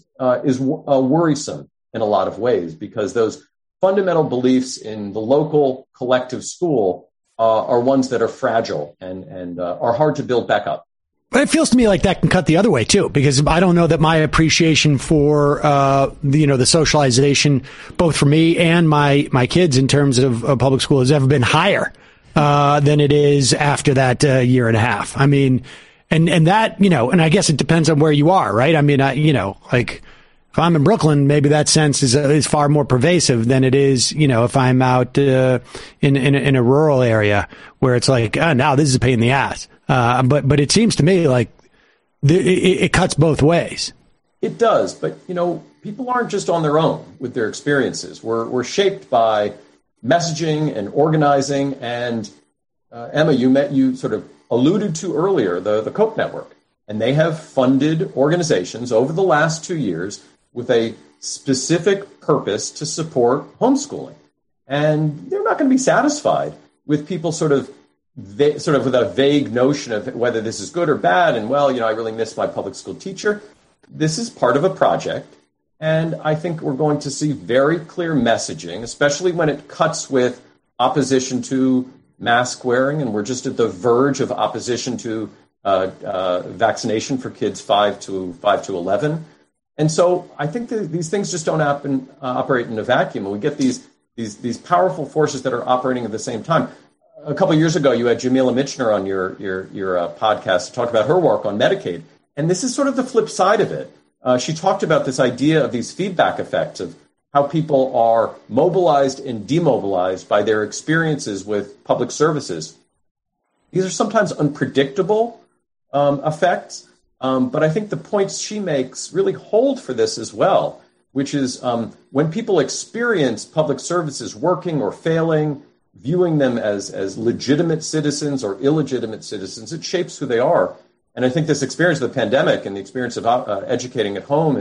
worrisome in a lot of ways, because those fundamental beliefs in the local collective school are ones that are fragile and are hard to build back up. But it feels to me like that can cut the other way too, because I don't know that my appreciation for the socialization, both for me and my kids in terms of public school, has ever been higher than it is after that year and a half. I mean, and that, and I guess it depends on where you are, right? I mean, If I'm in Brooklyn, maybe that sense is far more pervasive than it is, if I'm out in a rural area where it's like, now this is a pain in the ass. But it seems to me like it cuts both ways. It does, but people aren't just on their own with their experiences. We're shaped by messaging and organizing, and Emma, you sort of alluded to earlier the Koch network, and they have funded organizations over the last 2 years with a specific purpose to support homeschooling, and they're not going to be satisfied with people sort of with a vague notion of whether this is good or bad. And I really miss my public school teacher. This is part of a project, and I think we're going to see very clear messaging, especially when it cuts with opposition to mask wearing, and we're just at the verge of opposition to vaccination for kids 5 to 11. And so I think that these things just don't operate in a vacuum, and we get these powerful forces that are operating at the same time. A couple of years ago, you had Jamila Michener on your podcast to talk about her work on Medicaid. And this is sort of the flip side of it. She talked about this idea of these feedback effects of how people are mobilized and demobilized by their experiences with public services. These are sometimes unpredictable effects, but I think the points she makes really hold for this as well, which is when people experience public services working or failing, viewing them as legitimate citizens or illegitimate citizens, it shapes who they are. And I think this experience of the pandemic and the experience of educating at home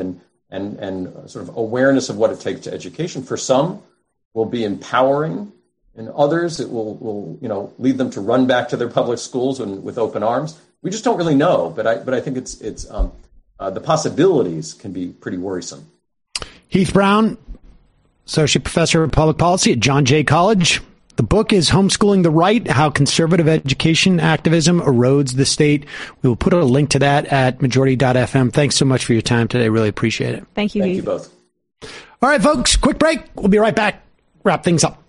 and sort of awareness of what it takes to education, for some will be empowering, and others it will lead them to run back to their public schools with open arms. We just don't really know, but I think it's the possibilities can be pretty worrisome. Heath Brown, Associate Professor of Public Policy at John Jay College. The book is Homeschooling the Right, How Conservative Education Activism Erodes the State. We will put a link to that at majority.fm. Thanks so much for your time today. Really appreciate it. Thank you. Thank you both. All right, folks, quick break. We'll be right back. Wrap things up.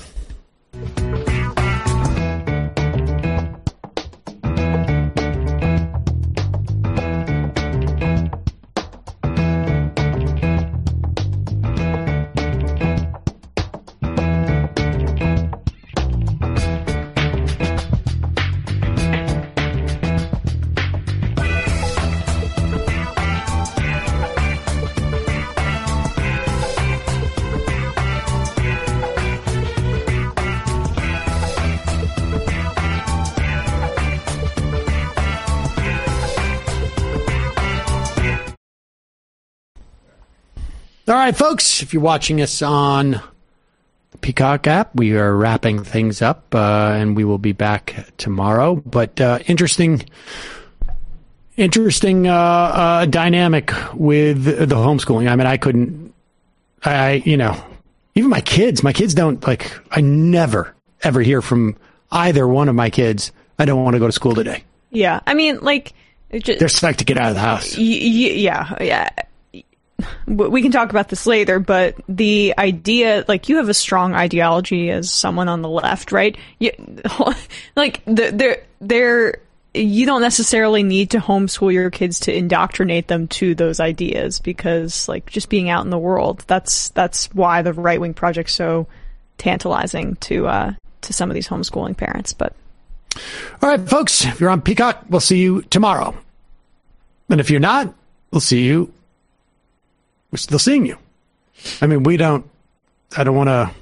All right, folks, if you're watching us on the Peacock app, we are wrapping things up, and we will be back tomorrow. But interesting dynamic with the homeschooling. I mean, even my kids don't, I never, ever hear from either one of my kids, I don't want to go to school today. Yeah, I mean, they're psyched to get out of the house. Yeah. We can talk about this later, but the idea, you have a strong ideology as someone on the left, right? You don't necessarily need to homeschool your kids to indoctrinate them to those ideas, because just being out in the world, that's why the Right Wing Project's so tantalizing to some of these homeschooling parents. But all right, folks, if you're on Peacock, we'll see you tomorrow. And if you're not, we'll see you. We're still seeing you. I mean, I don't want to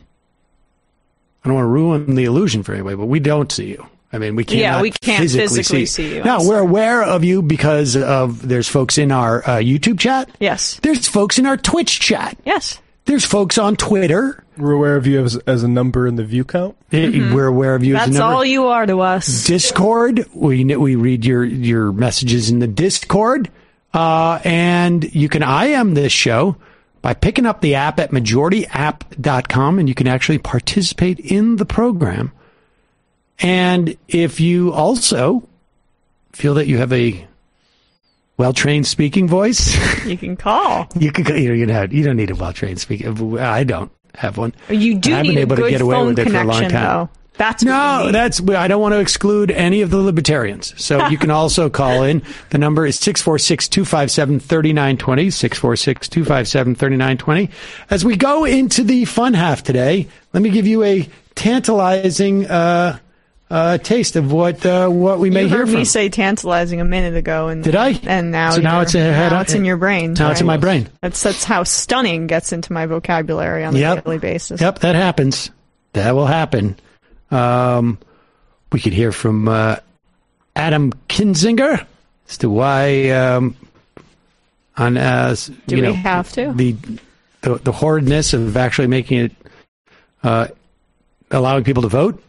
ruin the illusion for anybody, but we don't see you. I mean, we can't physically see you. Now, we're aware of you because there's folks in our YouTube chat. Yes. There's folks in our Twitch chat. Yes. There's folks on Twitter. We're aware of you as a number in the view count. Mm-hmm. We're aware of you as a number. That's all you are to us. Discord. We read your messages in the Discord. And you can IM this show by picking up the app at majorityapp.com, and you can actually participate in the program. And if you also feel that you have a well-trained speaking voice, you can call. You don't need a well-trained speaking. I don't have one. You do need a good phone connection, though. That's what you mean. I don't want to exclude any of the libertarians. So you can also call in. The number is 646-257-3920, 646-257-3920. As we go into the fun half today, let me give you a tantalizing taste of what we may hear from. You heard me from. say tantalizing a minute ago. And, did I? And now, now it's in your brain. Now it's in my brain. That's how stunning gets into my vocabulary on a daily basis. Yep, that happens. That will happen. We could hear from Adam Kinzinger as to why we have to the horridness of actually making it allowing people to vote.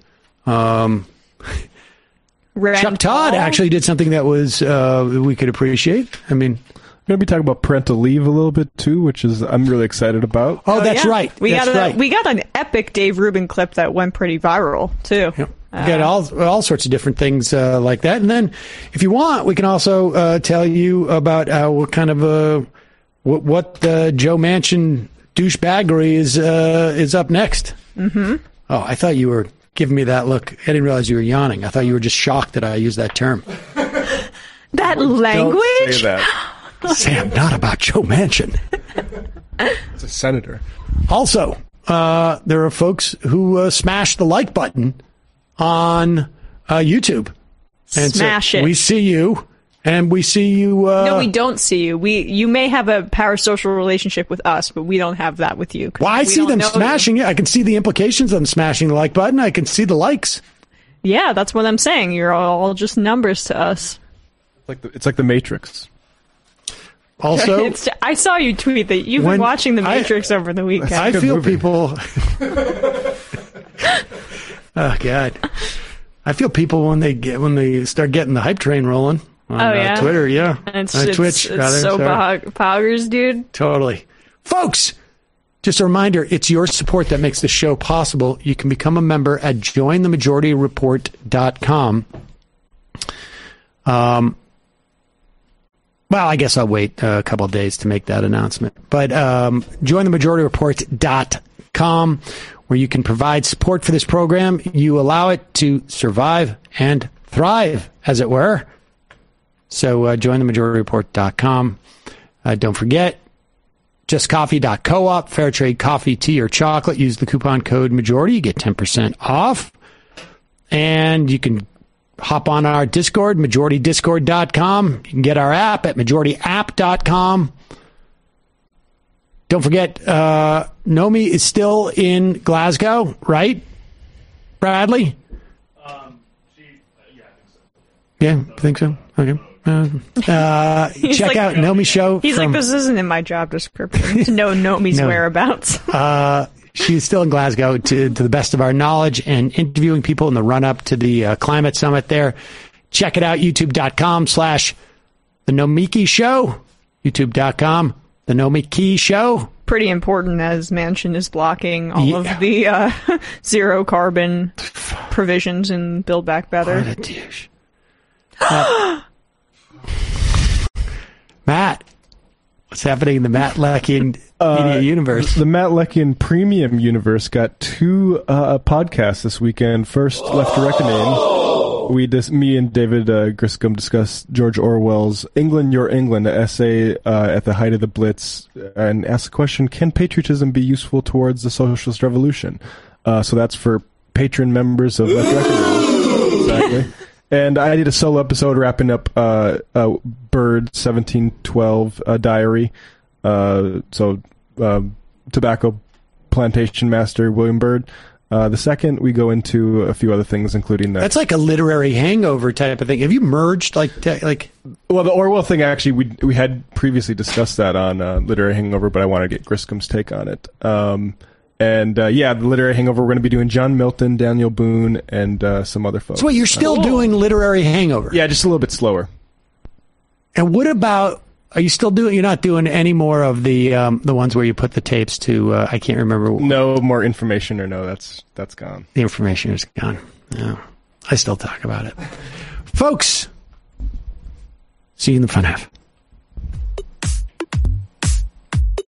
Chuck Todd actually did something that was we could appreciate. I mean, We're going to be talking about parental leave a little bit too, which is I'm really excited about. Oh, that's right. We got an epic Dave Rubin clip that went pretty viral too. Yep. We got all sorts of different things like that, and then if you want, we can also tell you about what kind of what Joe Manchin douchebaggery is up next. Mm-hmm. Oh, I thought you were giving me that look. I didn't realize you were yawning. I thought you were just shocked that I used that term. That language? Don't say that. Sam, not about Joe Manchin. It's a senator. Also, there are folks who smashed the like button on YouTube. And Smash it. We see you, and we see you. No, we don't see you. You may have a parasocial relationship with us, but we don't have that with you. Well, I see them smashing it. I can see the implications of them smashing the like button. I can see the likes. Yeah, that's what I'm saying. You're all just numbers to us. It's like the Matrix. Also, I saw you tweet that you've been watching The Matrix over the weekend. I feel people. Oh God, I feel people when they start getting the hype train rolling on Twitter, Twitch. It's so poggers, dude. Totally, folks. Just a reminder, it's your support that makes the show possible. You can become a member at jointhemajorityreport.com. Well, I guess I'll wait a couple of days to make that announcement. But jointhemajorityreport.com, where you can provide support for this program. You allow it to survive and thrive, as it were. So jointhemajorityreport.com. Don't forget, justcoffee.coop, fair trade coffee, tea, or chocolate. Use the coupon code majority. You get 10% off. And you can hop on our Discord, majoritydiscord.com. You can get our app at majorityapp.com. Don't forget, Nomi is still in Glasgow, right, Bradley? I think so. Okay. Check out Nomi's show. He's like, this isn't in my job description to know Nomi's whereabouts. She's still in Glasgow, to the best of our knowledge, and interviewing people in the run-up to the climate summit there. Check it out, youtube.com/The Nomiki Show. youtube.com, The Nomiki Show. Pretty important, as Manchin is blocking all of the zero carbon provisions in Build Back Better. What a douche. Matt, what's happening in the Matt Leckian media universe? The Matt Leckian premium universe got two podcasts this weekend. First, Left to Reckoning. Me and David Griscom discussed George Orwell's England, Your England, an essay at the height of the Blitz, and asked the question, can patriotism be useful towards the socialist revolution? So that's for patron members of Left to Reckoning. Exactly. And I did a solo episode wrapping up Bird 1712 diary. Tobacco plantation master William Byrd. The second, we go into a few other things, including that's like a literary hangover type of thing. Have you merged like? Well, the Orwell thing actually we had previously discussed that on Literary Hangover, but I want to get Griscom's take on it. The Literary Hangover, we're going to be doing John Milton, Daniel Boone, and some other folks. So wait, you're still doing Literary Hangover? Yeah, just a little bit slower. And what about? Are you still doing? You're not doing any more of the ones where you put the tapes to? I can't remember. No more information, or no, that's gone. The information is gone. No, I still talk about it, folks. See you in the fun half.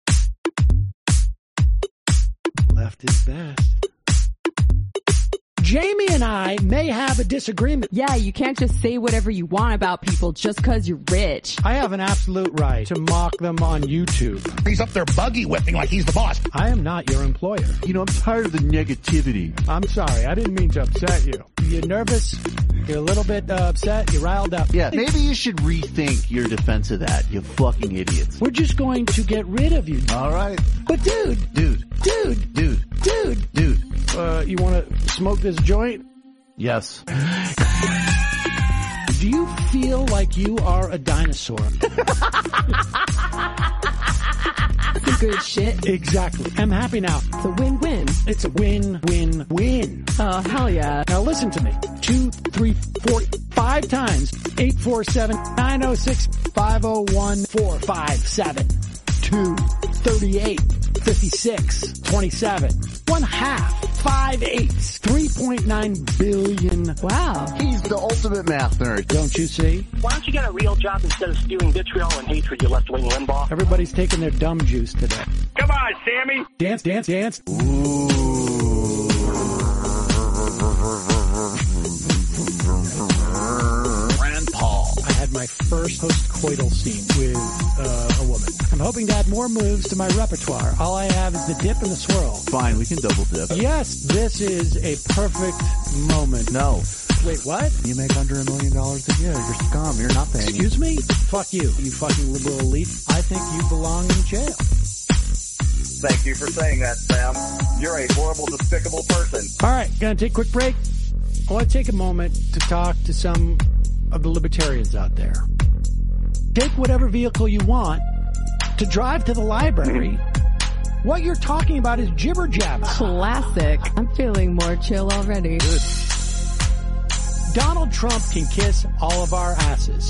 Left is best. Jamie and I may have a disagreement. Yeah, you can't just say whatever you want about people just because you're rich. I have an absolute right to mock them on YouTube. He's up there buggy whipping like he's the boss. I am not your employer. You know, I'm tired of the negativity. I'm sorry. I didn't mean to upset you. You're nervous? You're a little bit upset? You're riled up? Yeah, maybe you should rethink your defense of that, you fucking idiots. We're just going to get rid of you. All right. But dude, you want to smoke this joint? Yes. Do you feel like you are a dinosaur? Some good shit. Exactly. I'm happy now. It's a win-win. It's a win-win-win. Oh, hell yeah. Now listen to me. 2, 3, 4, 5 times. 847-906-501-457. 2, 38, 56, 27. 1/2. 5 eighths. 3.9 billion. Wow. He's the ultimate math nerd. Don't you see? Why don't you get a real job instead of spewing vitriol and hatred, you left-wing Limbaugh? Everybody's taking their dumb juice today. Come on, Sammy! Dance, dance, dance. Rand Paul. I had my first post-coital scene with a woman. I'm hoping to add more moves to my repertoire. All I have is the dip and the swirl. Fine, we can double dip. Yes, this is a perfect moment. No. Wait, what? You make under $1 million a year. You're scum. You're not paying. Excuse me? Fuck you, you fucking liberal elite. I think you belong in jail. Thank you for saying that, Sam. You're a horrible, despicable person. All right, gonna take a quick break. I want to take a moment to talk to some of the libertarians out there. Take whatever vehicle you want to drive to the library. What you're talking about is jibber jabber. Classic. I'm feeling more chill already. Good. Donald Trump can kiss all of our asses.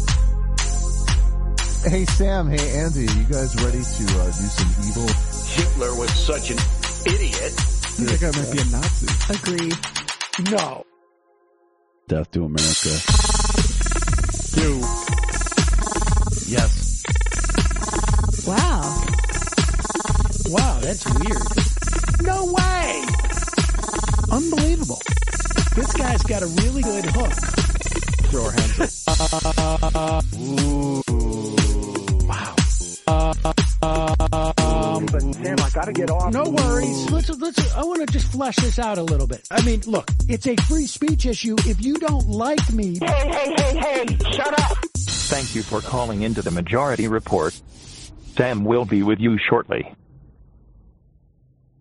Hey, Sam. Hey, Andy. You guys ready to do some evil? Hitler was such an idiot. That guy might be a Nazi. Agree. No. Death to America. You. Yes. Wow. Wow, that's weird. No way! Unbelievable. This guy's got a really good hook. Throw our hands up. Ooh. Wow. But Sam, I gotta get off. No worries. Let's. I want to just flesh this out a little bit. I mean, look, it's a free speech issue. If you don't like me... Hey, shut up! Thank you for calling into the Majority Report. Sam will be with you shortly.